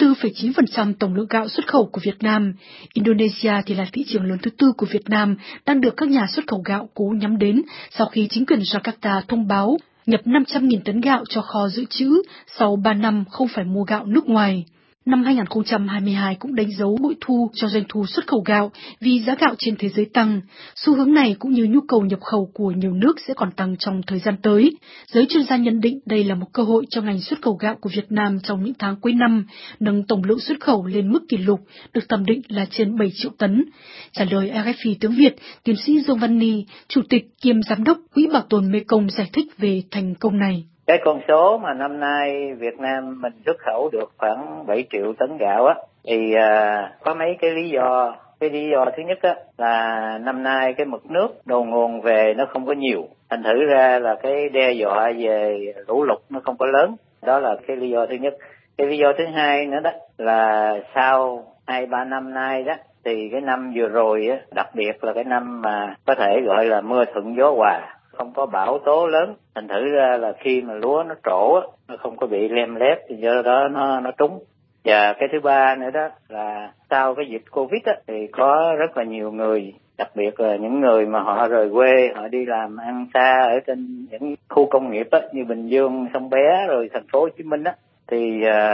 44,9% tổng lượng gạo xuất khẩu của Việt Nam. Indonesia thì là thị trường lớn thứ tư của Việt Nam, đang được các nhà xuất khẩu gạo cố nhắm đến sau khi chính quyền Jakarta thông báo nhập 500.000 tấn gạo cho kho dự trữ sau 3 năm không phải mua gạo nước ngoài. Năm 2022 cũng đánh dấu bội thu cho doanh thu xuất khẩu gạo vì giá gạo trên thế giới tăng. Xu hướng này cũng như nhu cầu nhập khẩu của nhiều nước sẽ còn tăng trong thời gian tới. Giới chuyên gia nhận định đây là một cơ hội cho ngành xuất khẩu gạo của Việt Nam trong những tháng cuối năm, nâng tổng lượng xuất khẩu lên mức kỷ lục, được tầm định là trên 7 triệu tấn. Trả lời RFI tiếng Việt, tiến sĩ Dương Văn Ni, Chủ tịch kiêm Giám đốc Quỹ Bảo tồn Mekong giải thích về thành công này. Cái con số mà năm nay Việt Nam mình xuất khẩu được khoảng 7 triệu tấn gạo á, thì có mấy cái lý do. Cái lý do thứ nhất á, là năm nay cái mực nước đầu nguồn về nó không có nhiều. Thành thử ra là cái đe dọa về lũ lụt nó không có lớn. Đó là cái lý do thứ nhất. Cái lý do thứ hai nữa đó là sau 2-3 năm nay đó, thì cái năm vừa rồi á, đặc biệt là cái năm mà có thể gọi là mưa thuận gió hòa, không có bão tố lớn, thành thử ra là khi mà lúa nó trổ á, nó không có bị lem lép, thì do đó nó trúng. Và cái thứ ba nữa đó là sau cái dịch Covid á, thì có rất là nhiều người, đặc biệt là những người mà họ rời quê, họ đi làm ăn xa ở trên những khu công nghiệp á, như Bình Dương, Sông Bé rồi thành phố Hồ Chí Minh á, thì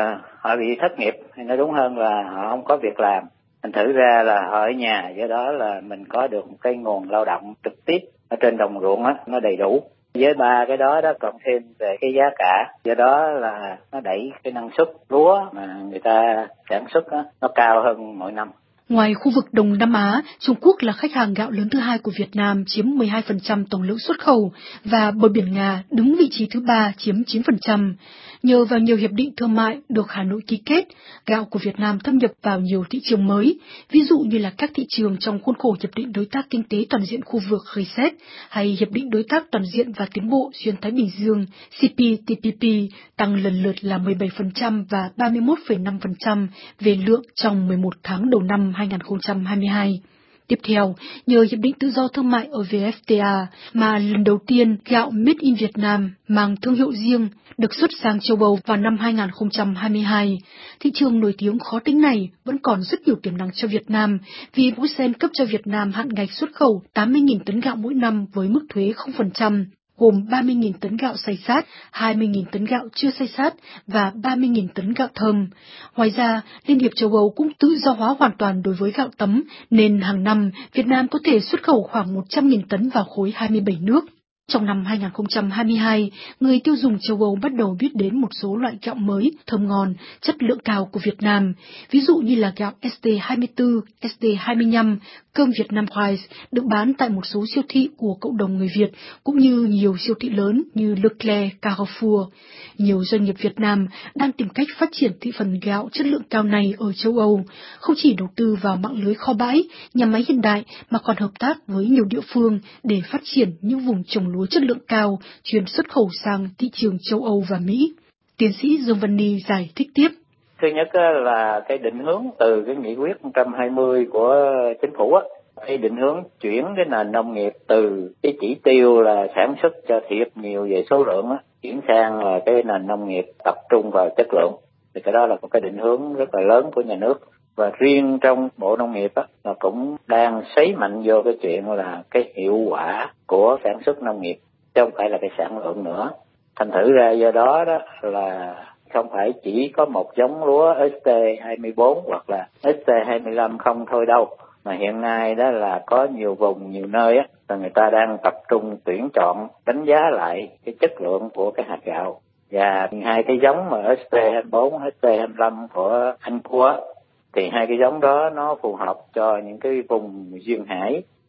họ bị thất nghiệp, hay nói đúng hơn là họ không có việc làm. Thành thử ra là họ ở nhà, do đó là mình có được một cái nguồn lao động trực tiếp ở trên đồng ruộng á, nó đầy đủ. Với ba cái đó cộng thêm về cái giá cả, do đó là nó đẩy cái năng suất lúa mà người ta sản xuất á, nó cao hơn mỗi năm. Ngoài khu vực Đông Nam Á, Trung Quốc là khách hàng gạo lớn thứ hai của Việt Nam, chiếm 12% tổng lượng xuất khẩu, và bờ biển Nga đứng vị trí thứ 3, chiếm 9%. Nhờ vào nhiều hiệp định thương mại được Hà Nội ký kết, gạo của Việt Nam thâm nhập vào nhiều thị trường mới, ví dụ như là các thị trường trong khuôn khổ Hiệp định Đối tác Kinh tế Toàn diện khu vực RCEP hay Hiệp định Đối tác Toàn diện và Tiến bộ Xuyên Thái Bình Dương CPTPP, tăng lần lượt là 17% và 31,5% về lượng trong 11 tháng đầu năm 2022. Tiếp theo, nhờ Hiệp định Tự do Thương mại EVFTA mà lần đầu tiên gạo Made in Vietnam mang thương hiệu riêng được xuất sang châu Âu vào năm 2022. Thị trường nổi tiếng khó tính này vẫn còn rất nhiều tiềm năng cho Việt Nam vì Bruxelles cấp cho Việt Nam hạn ngạch xuất khẩu 80.000 tấn gạo mỗi năm với mức thuế 0%. Gồm 30.000 tấn gạo xay sát, 20.000 tấn gạo chưa xay sát và 30.000 tấn gạo thơm. Ngoài ra, Liên hiệp châu Âu cũng tự do hóa hoàn toàn đối với gạo tấm, nên hàng năm Việt Nam có thể xuất khẩu khoảng 100.000 tấn vào khối 27 nước. Trong năm 2022, người tiêu dùng châu Âu bắt đầu biết đến một số loại gạo mới, thơm ngon, chất lượng cao của Việt Nam, ví dụ như là gạo ST24, ST25, cơm Việt Nam Rice được bán tại một số siêu thị của cộng đồng người Việt, cũng như nhiều siêu thị lớn như Leclerc, Carrefour. Nhiều doanh nghiệp Việt Nam đang tìm cách phát triển thị phần gạo chất lượng cao này ở châu Âu, không chỉ đầu tư vào mạng lưới kho bãi, nhà máy hiện đại mà còn hợp tác với nhiều địa phương để phát triển những vùng trồng lúa chất lượng cao, chuyên xuất khẩu sang thị trường châu Âu và Mỹ. Tiến sĩ Dương Văn Ni giải thích tiếp. Thứ nhất là cái định hướng từ cái nghị quyết 120 của chính phủ á, cái định hướng chuyển cái nền nông nghiệp từ cái chỉ tiêu là sản xuất cho thiệt nhiều về số lượng á, chuyển sang là cái nền nông nghiệp tập trung vào chất lượng. Thì cái đó là một cái định hướng rất là lớn của nhà nước. Và riêng trong Bộ Nông nghiệp á, là cũng đang xoáy mạnh vô cái chuyện là cái hiệu quả của sản xuất nông nghiệp, chứ không phải là cái sản lượng nữa. Thành thử ra do đó là không phải chỉ có một giống lúa ST24 hoặc là ST25 không thôi đâu, mà hiện nay đó là có nhiều vùng, nhiều nơi á, là người ta đang tập trung tuyển chọn, đánh giá lại cái chất lượng của cái hạt gạo. Và hai cái giống mà ST24, ST25 của Anh Quốc, thì hai cái giống đó nó phù hợp cho những cái vùng duyên hải,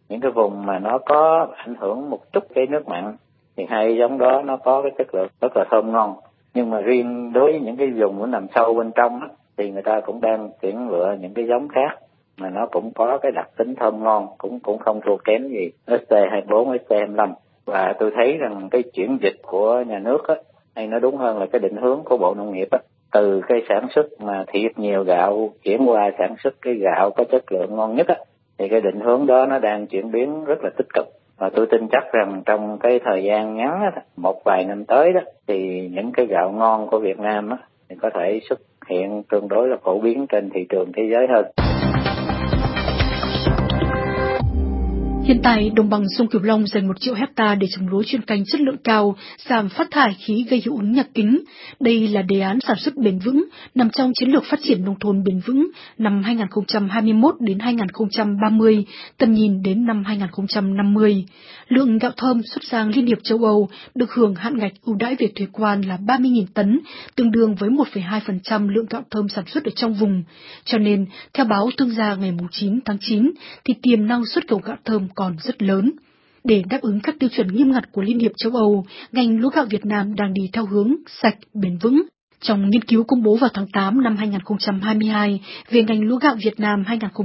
những cái vùng mà nó có ảnh hưởng một chút cái nước mặn thì hai giống đó nó có cái chất lượng rất là thơm ngon. Nhưng mà riêng đối với những cái vùng nó nằm sâu bên trong á, thì người ta cũng đang tuyển lựa những cái giống khác mà nó cũng có cái đặc tính thơm ngon, cũng không thua kém gì ST24, ST25. Và tôi thấy rằng cái chuyển dịch của nhà nước á, hay nói đúng hơn là cái định hướng của Bộ Nông nghiệp á, từ cái sản xuất mà thiệt nhiều gạo chuyển qua sản xuất cái gạo có chất lượng ngon nhất á, thì cái định hướng đó nó đang chuyển biến rất là tích cực. Và tôi tin chắc rằng trong cái thời gian ngắn á, một vài năm tới đó, thì những cái gạo ngon của Việt Nam á, thì có thể xuất hiện tương đối là phổ biến trên thị trường thế giới hơn. Hiện tại, đồng bằng sông Cửu Long dành 1 triệu hecta để trồng lúa chuyên canh chất lượng cao, giảm phát thải khí gây hiệu ứng nhà kính. Đây là đề án sản xuất bền vững, nằm trong chiến lược phát triển nông thôn bền vững năm 2021 đến 2030, tầm nhìn đến năm 2050. Lượng gạo thơm xuất sang Liên hiệp châu Âu được hưởng hạn ngạch ưu đãi về thuế quan là 30.000 tấn, tương đương với 1,2% lượng gạo thơm sản xuất ở trong vùng. Cho nên, theo báo Thương gia ngày 9 tháng 9, thì tiềm năng xuất khẩu gạo thơm còn rất lớn. Để đáp ứng các tiêu chuẩn nghiêm ngặt của Liên hiệp châu Âu, ngành lúa gạo Việt Nam đang đi theo hướng sạch, bền vững. Trong nghiên cứu công bố vào tháng 8 năm 2022 về ngành lúa gạo Việt Nam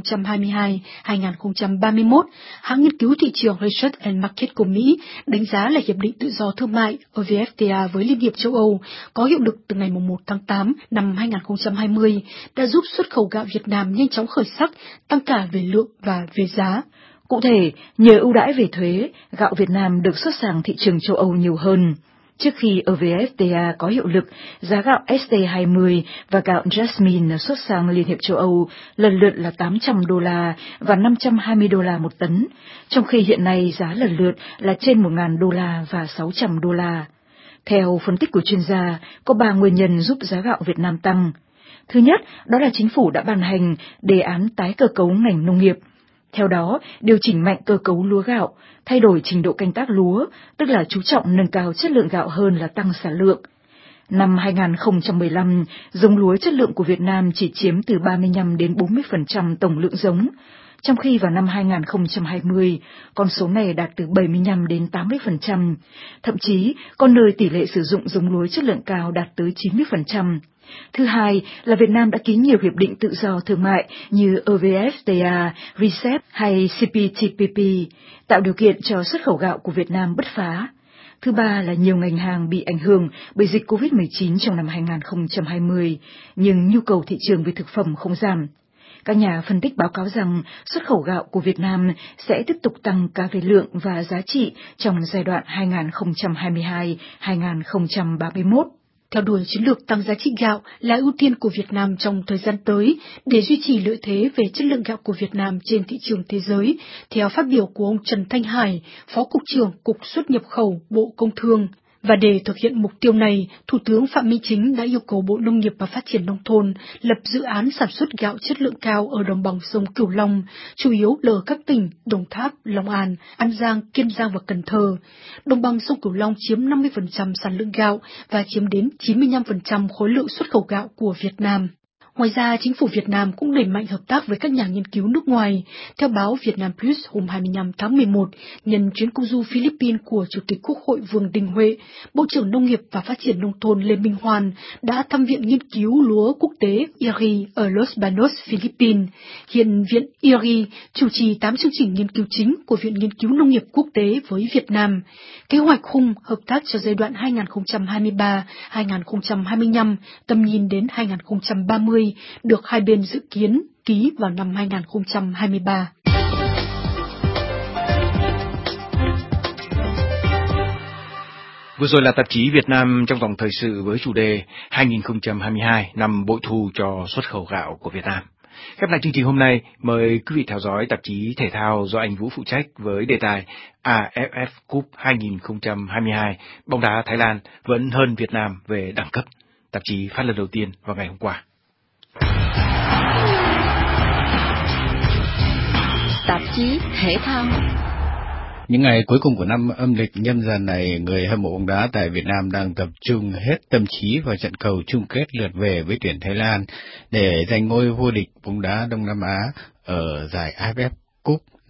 2022-2031, hãng nghiên cứu thị trường Research and Market của Mỹ đánh giá là Hiệp định Tự do Thương mại EVFTA với Liên hiệp châu Âu có hiệu lực từ ngày 1 tháng 8 năm 2020 đã giúp xuất khẩu gạo Việt Nam nhanh chóng khởi sắc, tăng cả về lượng và về giá. Cụ thể, nhờ ưu đãi về thuế, gạo Việt Nam được xuất sang thị trường châu Âu nhiều hơn. Trước khi EVFTA có hiệu lực, giá gạo ST20 và gạo Jasmine xuất sang Liên hiệp châu Âu lần lượt là $800 và $520 một tấn, trong khi hiện nay giá lần lượt là trên $1.000 và $600. Theo phân tích của chuyên gia, có 3 nguyên nhân giúp giá gạo Việt Nam tăng. Thứ nhất, đó là chính phủ đã ban hành đề án tái cơ cấu ngành nông nghiệp. Theo đó, điều chỉnh mạnh cơ cấu lúa gạo, thay đổi trình độ canh tác lúa, tức là chú trọng nâng cao chất lượng gạo hơn là tăng sản lượng. Năm 2015, giống lúa chất lượng của Việt Nam chỉ chiếm từ 35 đến 40% tổng lượng giống, trong khi vào năm 2020, con số này đạt từ 75 đến 80%, thậm chí có nơi tỷ lệ sử dụng giống lúa chất lượng cao đạt tới 90%. Thứ hai là Việt Nam đã ký nhiều hiệp định tự do thương mại như EVFTA, RCEP hay CPTPP, tạo điều kiện cho xuất khẩu gạo của Việt Nam bứt phá. Thứ ba là nhiều ngành hàng bị ảnh hưởng bởi dịch COVID-19 trong năm 2020, nhưng nhu cầu thị trường về thực phẩm không giảm. Các nhà phân tích báo cáo rằng xuất khẩu gạo của Việt Nam sẽ tiếp tục tăng cả về lượng và giá trị trong giai đoạn 2022-2031. Theo đuổi chiến lược tăng giá trị gạo là ưu tiên của Việt Nam trong thời gian tới để duy trì lợi thế về chất lượng gạo của Việt Nam trên thị trường thế giới, theo phát biểu của ông Trần Thanh Hải, Phó Cục trưởng Cục Xuất nhập khẩu Bộ Công Thương. Và để thực hiện mục tiêu này, Thủ tướng Phạm Minh Chính đã yêu cầu Bộ Nông nghiệp và Phát triển Nông thôn lập dự án sản xuất gạo chất lượng cao ở đồng bằng sông Cửu Long, chủ yếu là ở các tỉnh Đồng Tháp, Long An, An Giang, Kiên Giang và Cần Thơ. Đồng bằng sông Cửu Long chiếm 50% sản lượng gạo và chiếm đến 95% khối lượng xuất khẩu gạo của Việt Nam. Ngoài ra, chính phủ Việt Nam cũng đẩy mạnh hợp tác với các nhà nghiên cứu nước ngoài. Theo báo Việt Nam Plus hôm 25 tháng 11, nhân chuyến công du Philippines của Chủ tịch Quốc hội Vương Đình Huệ, Bộ trưởng Nông nghiệp và Phát triển Nông thôn Lê Minh Hoan đã thăm Viện Nghiên cứu Lúa Quốc tế IRRI ở Los Banos, Philippines. Hiện Viện IRRI chủ trì 8 chương trình nghiên cứu chính của Viện Nghiên cứu Nông nghiệp Quốc tế với Việt Nam. Kế hoạch khung hợp tác cho giai đoạn 2023-2025, tầm nhìn đến 2030, được hai bên dự kiến ký vào năm 2023. Vừa rồi là tạp chí Việt Nam trong vòng thời sự với chủ đề 2022 năm bội thu cho xuất khẩu gạo của Việt Nam. Khép lại chương trình hôm nay, mời quý vị theo dõi tạp chí thể thao do anh Vũ phụ trách với đề tài AFF Cup 2022, bóng đá Thái Lan vẫn hơn Việt Nam về đẳng cấp. Tạp chí phát lần đầu tiên vào ngày hôm qua. Tạp chí thể thao. Những ngày cuối cùng của năm âm lịch Nhâm Dần này, người hâm mộ bóng đá tại Việt Nam đang tập trung hết tâm trí vào trận cầu chung kết lượt về với tuyển Thái Lan để giành ngôi vô địch bóng đá Đông Nam Á ở giải AFF Cup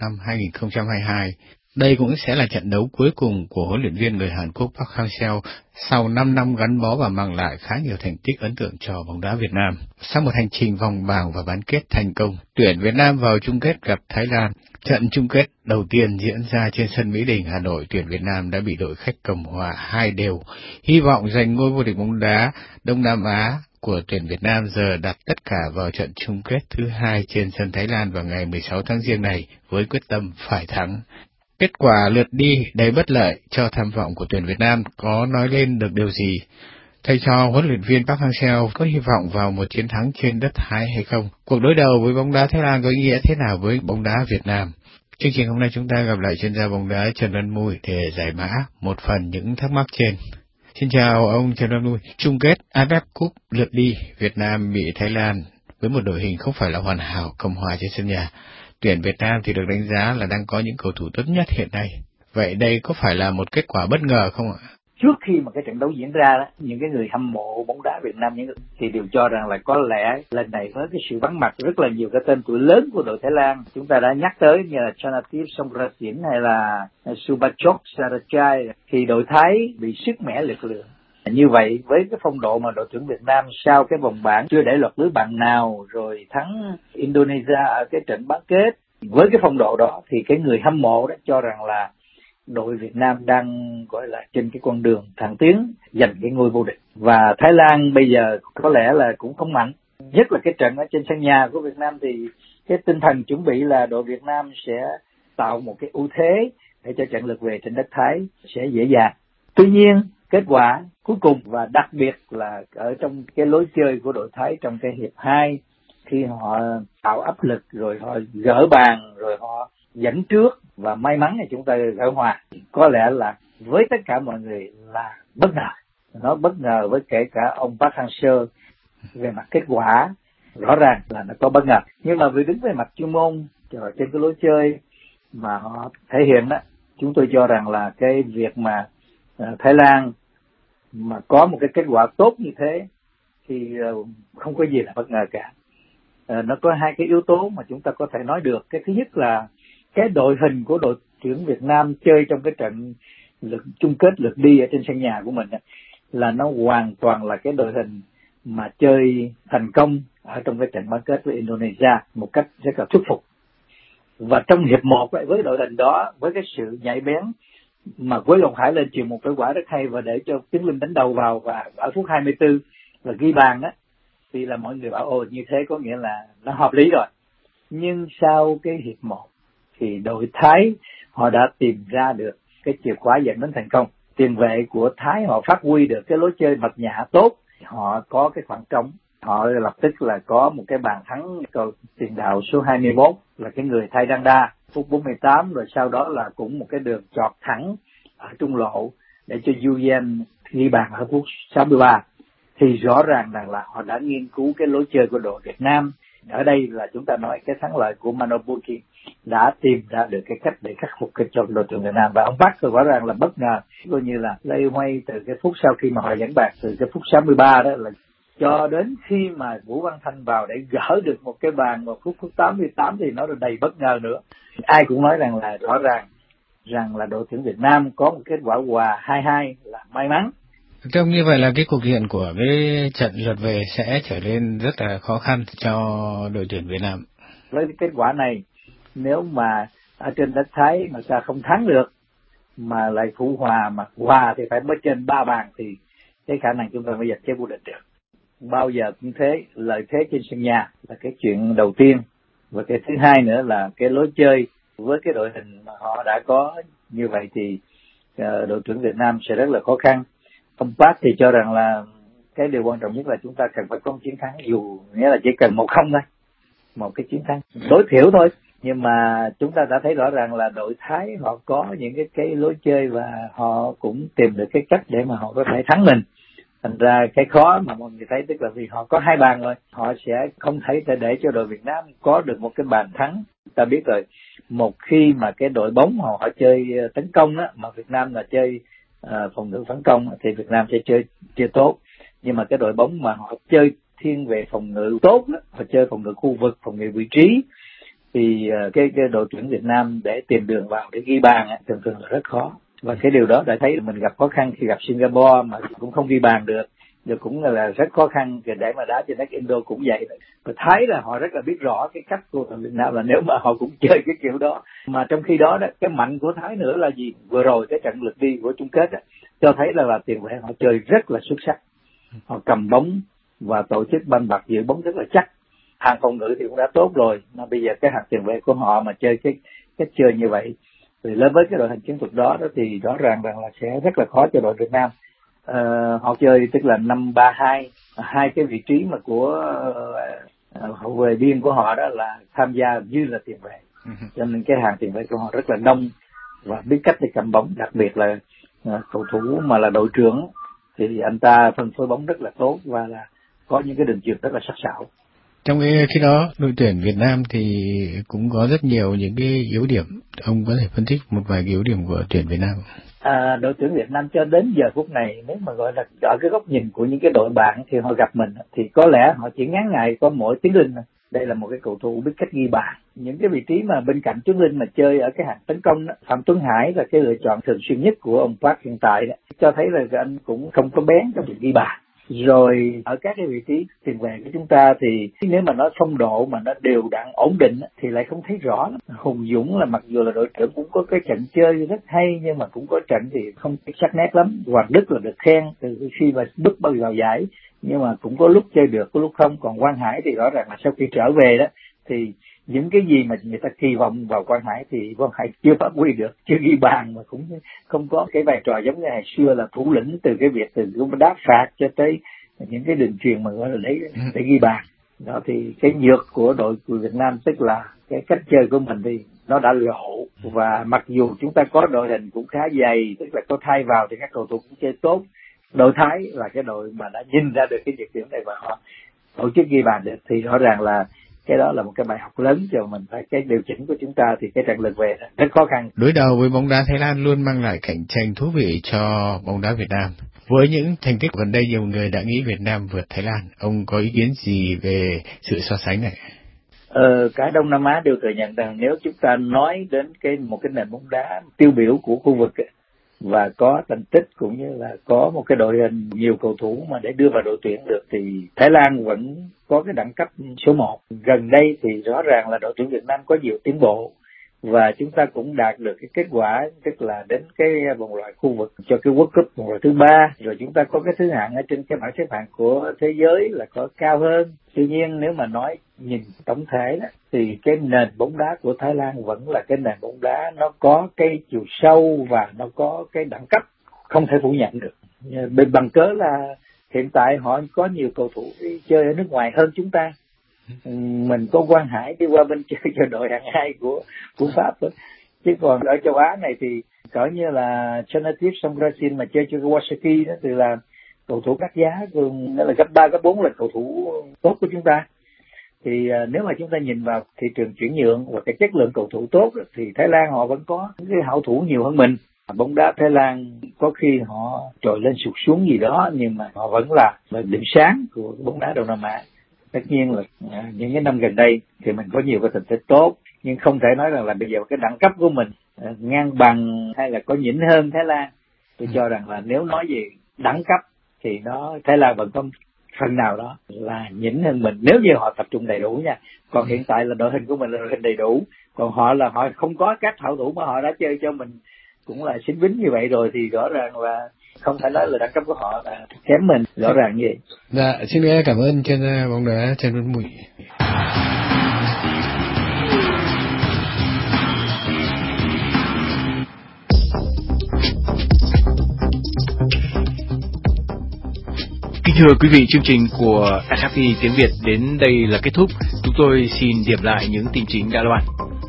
năm 2022. Đây cũng sẽ là trận đấu cuối cùng của huấn luyện viên người Hàn Quốc Park Hang-seo sau 5 năm gắn bó và mang lại khá nhiều thành tích ấn tượng cho bóng đá Việt Nam. Sau một hành trình vòng bảng và bán kết thành công, tuyển Việt Nam vào chung kết gặp Thái Lan. Trận chung kết đầu tiên diễn ra trên sân Mỹ Đình, Hà Nội, tuyển Việt Nam đã bị đội khách cầm hòa 2-2. Hy vọng giành ngôi vô địch bóng đá Đông Nam Á của tuyển Việt Nam giờ đặt tất cả vào trận chung kết thứ hai trên sân Thái Lan vào ngày 16 tháng Giêng này với quyết tâm phải thắng. Kết quả lượt đi đầy bất lợi cho tham vọng của tuyển Việt Nam có nói lên được điều gì? Thầy trò huấn luyện viên Park Hang-seo có hy vọng vào một chiến thắng trên đất Thái hay không? Cuộc đối đầu với bóng đá Thái Lan có ý nghĩa thế nào với bóng đá Việt Nam? Chương trình hôm nay chúng ta gặp lại chuyên gia bóng đá Trần Văn Mùi để giải mã một phần những thắc mắc trên. Xin chào ông Trần Văn Mùi. Chung kết AFF Cup lượt đi, Việt Nam bị Thái Lan với một đội hình không phải là hoàn hảo cầm hòa trên sân nhà. Tuyển Việt Nam thì được đánh giá là đang có những cầu thủ tốt nhất hiện nay. Vậy đây có phải là một kết quả bất ngờ không ạ? Trước khi mà cái trận đấu diễn ra đó, những cái người hâm mộ bóng đá Việt Nam thì đều cho rằng là có lẽ lần này với cái sự vắng mặt rất là nhiều cái tên tuổi lớn của đội Thái Lan, chúng ta đã nhắc tới như là Chanathip Songkrasin hay là Subachok Sarachai, thì đội Thái bị sứt mẻ lực lượng. Như vậy với cái phong độ mà đội tuyển Việt Nam sau cái vòng bảng chưa để lọt lưới bạn nào, rồi thắng Indonesia ở cái trận bán kết, với cái phong độ đó thì cái người hâm mộ đó cho rằng là đội Việt Nam đang gọi là trên cái con đường thẳng tiến giành cái ngôi vô địch. Và Thái Lan bây giờ có lẽ là cũng không mạnh, nhất là cái trận ở trên sân nhà của Việt Nam thì cái tinh thần chuẩn bị là đội Việt Nam sẽ tạo một cái ưu thế để cho trận lượt về trên đất Thái sẽ dễ dàng. Tuy nhiên kết quả cuối cùng và đặc biệt là ở trong cái lối chơi của đội Thái trong cái hiệp 2, khi họ tạo áp lực rồi họ gỡ bàn rồi họ dẫn trước và may mắn là chúng ta gỡ hòa, có lẽ là với tất cả mọi người là bất ngờ. Nó bất ngờ với kể cả ông Park Hang-seo về mặt kết quả, rõ ràng là nó có bất ngờ. Nhưng mà vì đứng về mặt chuyên môn rồi trên cái lối chơi mà họ thể hiện đó, chúng tôi cho rằng là cái việc mà Thái Lan mà có một cái kết quả tốt như thế thì không có gì là bất ngờ cả. Nó có hai cái yếu tố mà chúng ta có thể nói được. Cái thứ nhất là cái đội hình của đội tuyển Việt Nam chơi trong cái trận chung kết lượt đi ở trên sân nhà của mình là nó hoàn toàn là cái đội hình mà chơi thành công ở trong cái trận bán kết với Indonesia một cách rất là thuyết phục. Và trong hiệp 1 với đội hình đó, với cái sự nhạy bén mà Quế Ngọc Hải lên chuyền một cái quả rất hay và để cho Tiến Linh đánh đầu vào và ở phút 24 và ghi bàn á, thì là mọi người bảo ồ như thế có nghĩa là nó hợp lý rồi. Nhưng sau cái hiệp 1 thì đội Thái họ đã tìm ra được cái chìa khóa dẫn đến thành công. Tiền vệ của Thái họ phát huy được cái lối chơi mật nhã tốt, họ có cái khoảng trống, họ lập tức là có một cái bàn thắng cầu tiền đạo số 21 là cái người Thay Đăng Đa phút 48, rồi sau đó là cũng một cái đường chọt thẳng ở trung lộ để cho Yuyen ghi bàn ở phút 63. Thì rõ ràng là họ đã nghiên cứu cái lối chơi của đội Việt Nam. Ở đây là chúng ta nói cái thắng lợi của Manobuki đã tìm ra được cái cách để khắc phục cái cho đội tuyển Việt Nam. Và ông Park rõ ràng là bất ngờ, coi như là lây hoay từ cái phút sau khi mà họ dẫn bàn từ cái phút 63 đó, là cho đến khi mà Vũ Văn Thanh vào để gỡ được một cái bàn vào phút 88 thì nó đầy bất ngờ nữa. Ai cũng nói rằng là rõ ràng rằng là đội tuyển Việt Nam có một kết quả hòa 2-2 là may mắn. Trông như vậy là cái cục diện của cái trận lượt về sẽ trở nên rất là khó khăn cho đội tuyển Việt Nam. Với cái kết quả này, nếu mà ở trên đất Thái mà ta không thắng được mà lại phụ hòa, mà hòa thì phải mất trên 3 bàn thì cái khả năng chúng ta mới giành chức vô địch được. Bao giờ cũng thế, lợi thế trên sân nhà là cái chuyện đầu tiên, và cái thứ hai nữa là cái lối chơi. Với cái đội hình mà họ đã có như vậy thì đội tuyển Việt Nam sẽ rất là khó khăn. Ông Park thì cho rằng là cái điều quan trọng nhất là chúng ta cần phải có một chiến thắng, dù nghĩa là chỉ cần 1-0 thôi, một cái chiến thắng tối thiểu thôi. Nhưng mà chúng ta đã thấy rõ ràng là đội Thái họ có những cái lối chơi và họ cũng tìm được cái cách để mà họ có thể thắng mình. Thành ra cái khó mà mọi người thấy tức là vì họ có 2 bàn rồi, họ sẽ không thể để cho đội Việt Nam có được một cái bàn thắng. Ta biết rồi, một khi mà cái đội bóng họ chơi tấn công á, mà Việt Nam là chơi phòng ngự phản công thì Việt Nam sẽ chơi chưa tốt. Nhưng mà cái đội bóng mà họ chơi thiên về phòng ngự tốt đó, họ chơi phòng ngự khu vực, phòng ngự vị trí thì cái đội tuyển Việt Nam để tìm đường vào để ghi bàn thường thường là rất khó, và cái điều đó đã thấy mình gặp khó khăn khi gặp Singapore mà cũng không ghi bàn được cũng là rất khó khăn để mà đá trên đất Indo cũng vậy. Và Thái là họ rất là biết rõ cái cách của đội Việt Nam là nếu mà họ cũng chơi cái kiểu đó, mà trong khi đó cái mạnh của Thái nữa là gì, vừa rồi cái trận lượt đi của chung kết cho thấy là tiền vệ họ chơi rất là xuất sắc, họ cầm bóng và tổ chức banh bạc giữ bóng rất là chắc. Hàng phòng ngự thì cũng đã tốt rồi, mà bây giờ cái hàng tiền vệ của họ mà chơi cái cách chơi như vậy thì lên với cái đội hình chiến thuật đó thì rõ ràng là sẽ rất là khó cho đội Việt Nam. Họ chơi tức là 5-3-2, hai cái vị trí mà của hậu vệ biên của họ đó là tham gia như là tiền vệ, cho nên cái hàng tiền vệ của họ rất là đông và biết cách để cầm bóng, đặc biệt là cầu thủ mà là đội trưởng thì anh ta phân phối bóng rất là tốt và là có những cái đường chuyền rất là sắc sảo. Trong khi đó, đội tuyển Việt Nam thì cũng có rất nhiều những cái yếu điểm. Ông có thể phân tích một vài yếu điểm của tuyển Việt Nam. Đội tuyển Việt Nam cho đến giờ phút này, nếu mà gọi là ở cái góc nhìn của những cái đội bạn thì họ gặp mình thì có lẽ họ chỉ ngắn ngày có mỗi Tiến Linh. Đây là một cái cầu thủ biết cách ghi bàn. Những cái vị trí mà bên cạnh Tiến Linh mà chơi ở cái hàng tấn công đó, Phạm Tuấn Hải là cái lựa chọn thường xuyên nhất của ông Park hiện tại đó, cho thấy là anh cũng không có bén trong việc ghi bàn. Rồi ở các cái vị trí tiền vệ của chúng ta thì nếu mà nó phong độ mà nó đều đặn ổn định thì lại không thấy rõ. Hùng Dũng là mặc dù là đội trưởng cũng có cái trận chơi rất hay nhưng mà cũng có trận thì không sắc nét lắm. Hoàng Đức là được khen từ khi mà bước vào giải nhưng mà cũng có lúc chơi được, có lúc không. Còn Quang Hải thì rõ ràng là sau khi trở về đó thì những cái gì mà người ta kỳ vọng vào Quang Hải thì Quang Hải chưa phát huy được, chưa ghi bàn mà cũng không có cái vai trò giống như ngày xưa là thủ lĩnh từ cái việc từ đá phạt cho tới những cái đường truyền mà gọi là để ghi bàn. Đó thì cái nhược của đội Việt Nam tức là cái cách chơi của mình thì nó đã lộ, và mặc dù chúng ta có đội hình cũng khá dày, tức là có thay vào thì các cầu thủ cũng chơi tốt. Đội Thái là cái đội mà đã nhìn ra được cái nhược điểm này và họ tổ chức ghi bàn được thì rõ ràng là cái đó là một cái bài học lớn cho mình. Phải cái điều chỉnh của chúng ta thì cái trận lượt về rất khó khăn. Đối đầu với bóng đá Thái Lan luôn mang lại cạnh tranh thú vị cho bóng đá Việt Nam. Với những thành tích gần đây nhiều người đã nghĩ Việt Nam vượt Thái Lan. Ông có ý kiến gì về sự so sánh này? Cả Đông Nam Á đều thừa nhận rằng nếu chúng ta nói đến một cái nền bóng đá tiêu biểu của khu vực và có thành tích cũng như là có một cái đội hình nhiều cầu thủ mà để đưa vào đội tuyển được thì Thái Lan vẫn có cái đẳng cấp số 1. Gần đây thì rõ ràng là đội tuyển Việt Nam có nhiều tiến bộ và chúng ta cũng đạt được cái kết quả, tức là đến cái vòng loại khu vực cho cái World Cup vòng loại thứ 3, rồi chúng ta có cái thứ hạng ở trên cái bảng xếp hạng của thế giới là có cao hơn. Tuy nhiên nếu mà nói nhìn tổng thể đó, thì cái nền bóng đá của Thái Lan vẫn là cái nền bóng đá nó có cái chiều sâu và nó có cái đẳng cấp không thể phủ nhận được. Bằng cớ là hiện tại họ có nhiều cầu thủ đi chơi ở nước ngoài hơn chúng ta. Mình có Quang Hải đi qua bên chơi cho đội hạng 2 của Pháp thôi. Chứ còn ở châu Á này thì cỡ như là Chanathip sang Brazil mà chơi cho Kawasaki đó thì là cầu thủ đắt giá, nó là gấp 3 gấp 4 lần cầu thủ tốt của chúng ta. Thì nếu mà chúng ta nhìn vào thị trường chuyển nhượng và cái chất lượng cầu thủ tốt thì Thái Lan họ vẫn có những cái hảo thủ nhiều hơn mình. Bóng đá Thái Lan có khi họ trồi lên sụt xuống gì đó nhưng mà họ vẫn là điểm sáng của bóng đá Đông Nam Á. Tất nhiên là những cái năm gần đây thì mình có nhiều cái thành tích tốt nhưng không thể nói rằng là bây giờ cái đẳng cấp của mình ngang bằng hay là có nhỉnh hơn Thái Lan. Tôi cho rằng là nếu nói về đẳng cấp thì Thái Lan vẫn có phần nào đó là nhỉnh hơn mình nếu như họ tập trung đầy đủ nha. Còn hiện tại là đội hình của mình là đội hình đầy đủ, còn họ không có các hảo thủ mà họ đã chơi cho mình cũng là xính bính như vậy rồi thì rõ ràng là không thể nói là đẳng cấp của họ là kém mình, rõ ràng như vậy. Dạ, xin cảm ơn chuyên gia bóng đá Trần Văn Mụi. Kính thưa quý vị, chương trình của RFI tiếng Việt đến đây là kết thúc. Chúng tôi xin điểm lại những tin chính đã loan.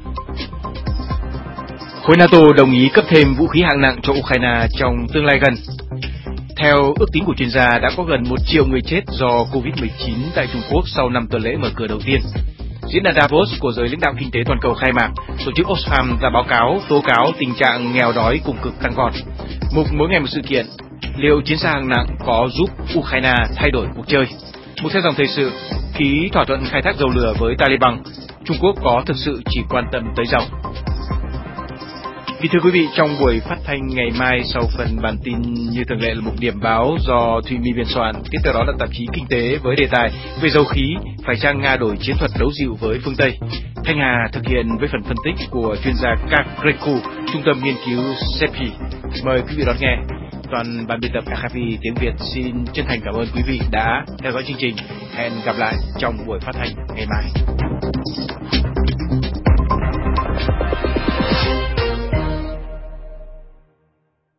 Khối NATO đồng ý cấp thêm vũ khí hạng nặng cho Ukraine trong tương lai gần. Theo ước tính của chuyên gia, đã có gần 1 triệu người chết do Covid-19 tại Trung Quốc sau 5 tuần lễ mở cửa đầu tiên. Diễn đàn Davos của giới lãnh đạo kinh tế toàn cầu khai mạc, tổ chức Oxfam ra báo cáo tố cáo tình trạng nghèo đói cùng cực tăng vọt. Mục mỗi ngày một sự kiện, liệu chiến xa hạng nặng có giúp Ukraine thay đổi cuộc chơi? Mục theo dòng thời sự, ký thỏa thuận khai thác dầu lửa với Taliban, Trung Quốc có thực sự chỉ quan tâm tới dầu? Thưa quý vị, trong buổi phát thanh ngày mai sau phần bản tin như thường lệ là một điểm báo do Thùy My biên soạn, tiếp theo đó là tạp chí Kinh tế với đề tài về dầu khí, phải chăng Nga đổi chiến thuật đấu dịu với phương Tây. Thanh Hà thực hiện với phần phân tích của chuyên gia Các Greco, trung tâm nghiên cứu CEPI. Mời quý vị đón nghe. Toàn ban biên tập RFI tiếng Việt xin chân thành cảm ơn quý vị đã theo dõi chương trình. Hẹn gặp lại trong buổi phát thanh ngày mai.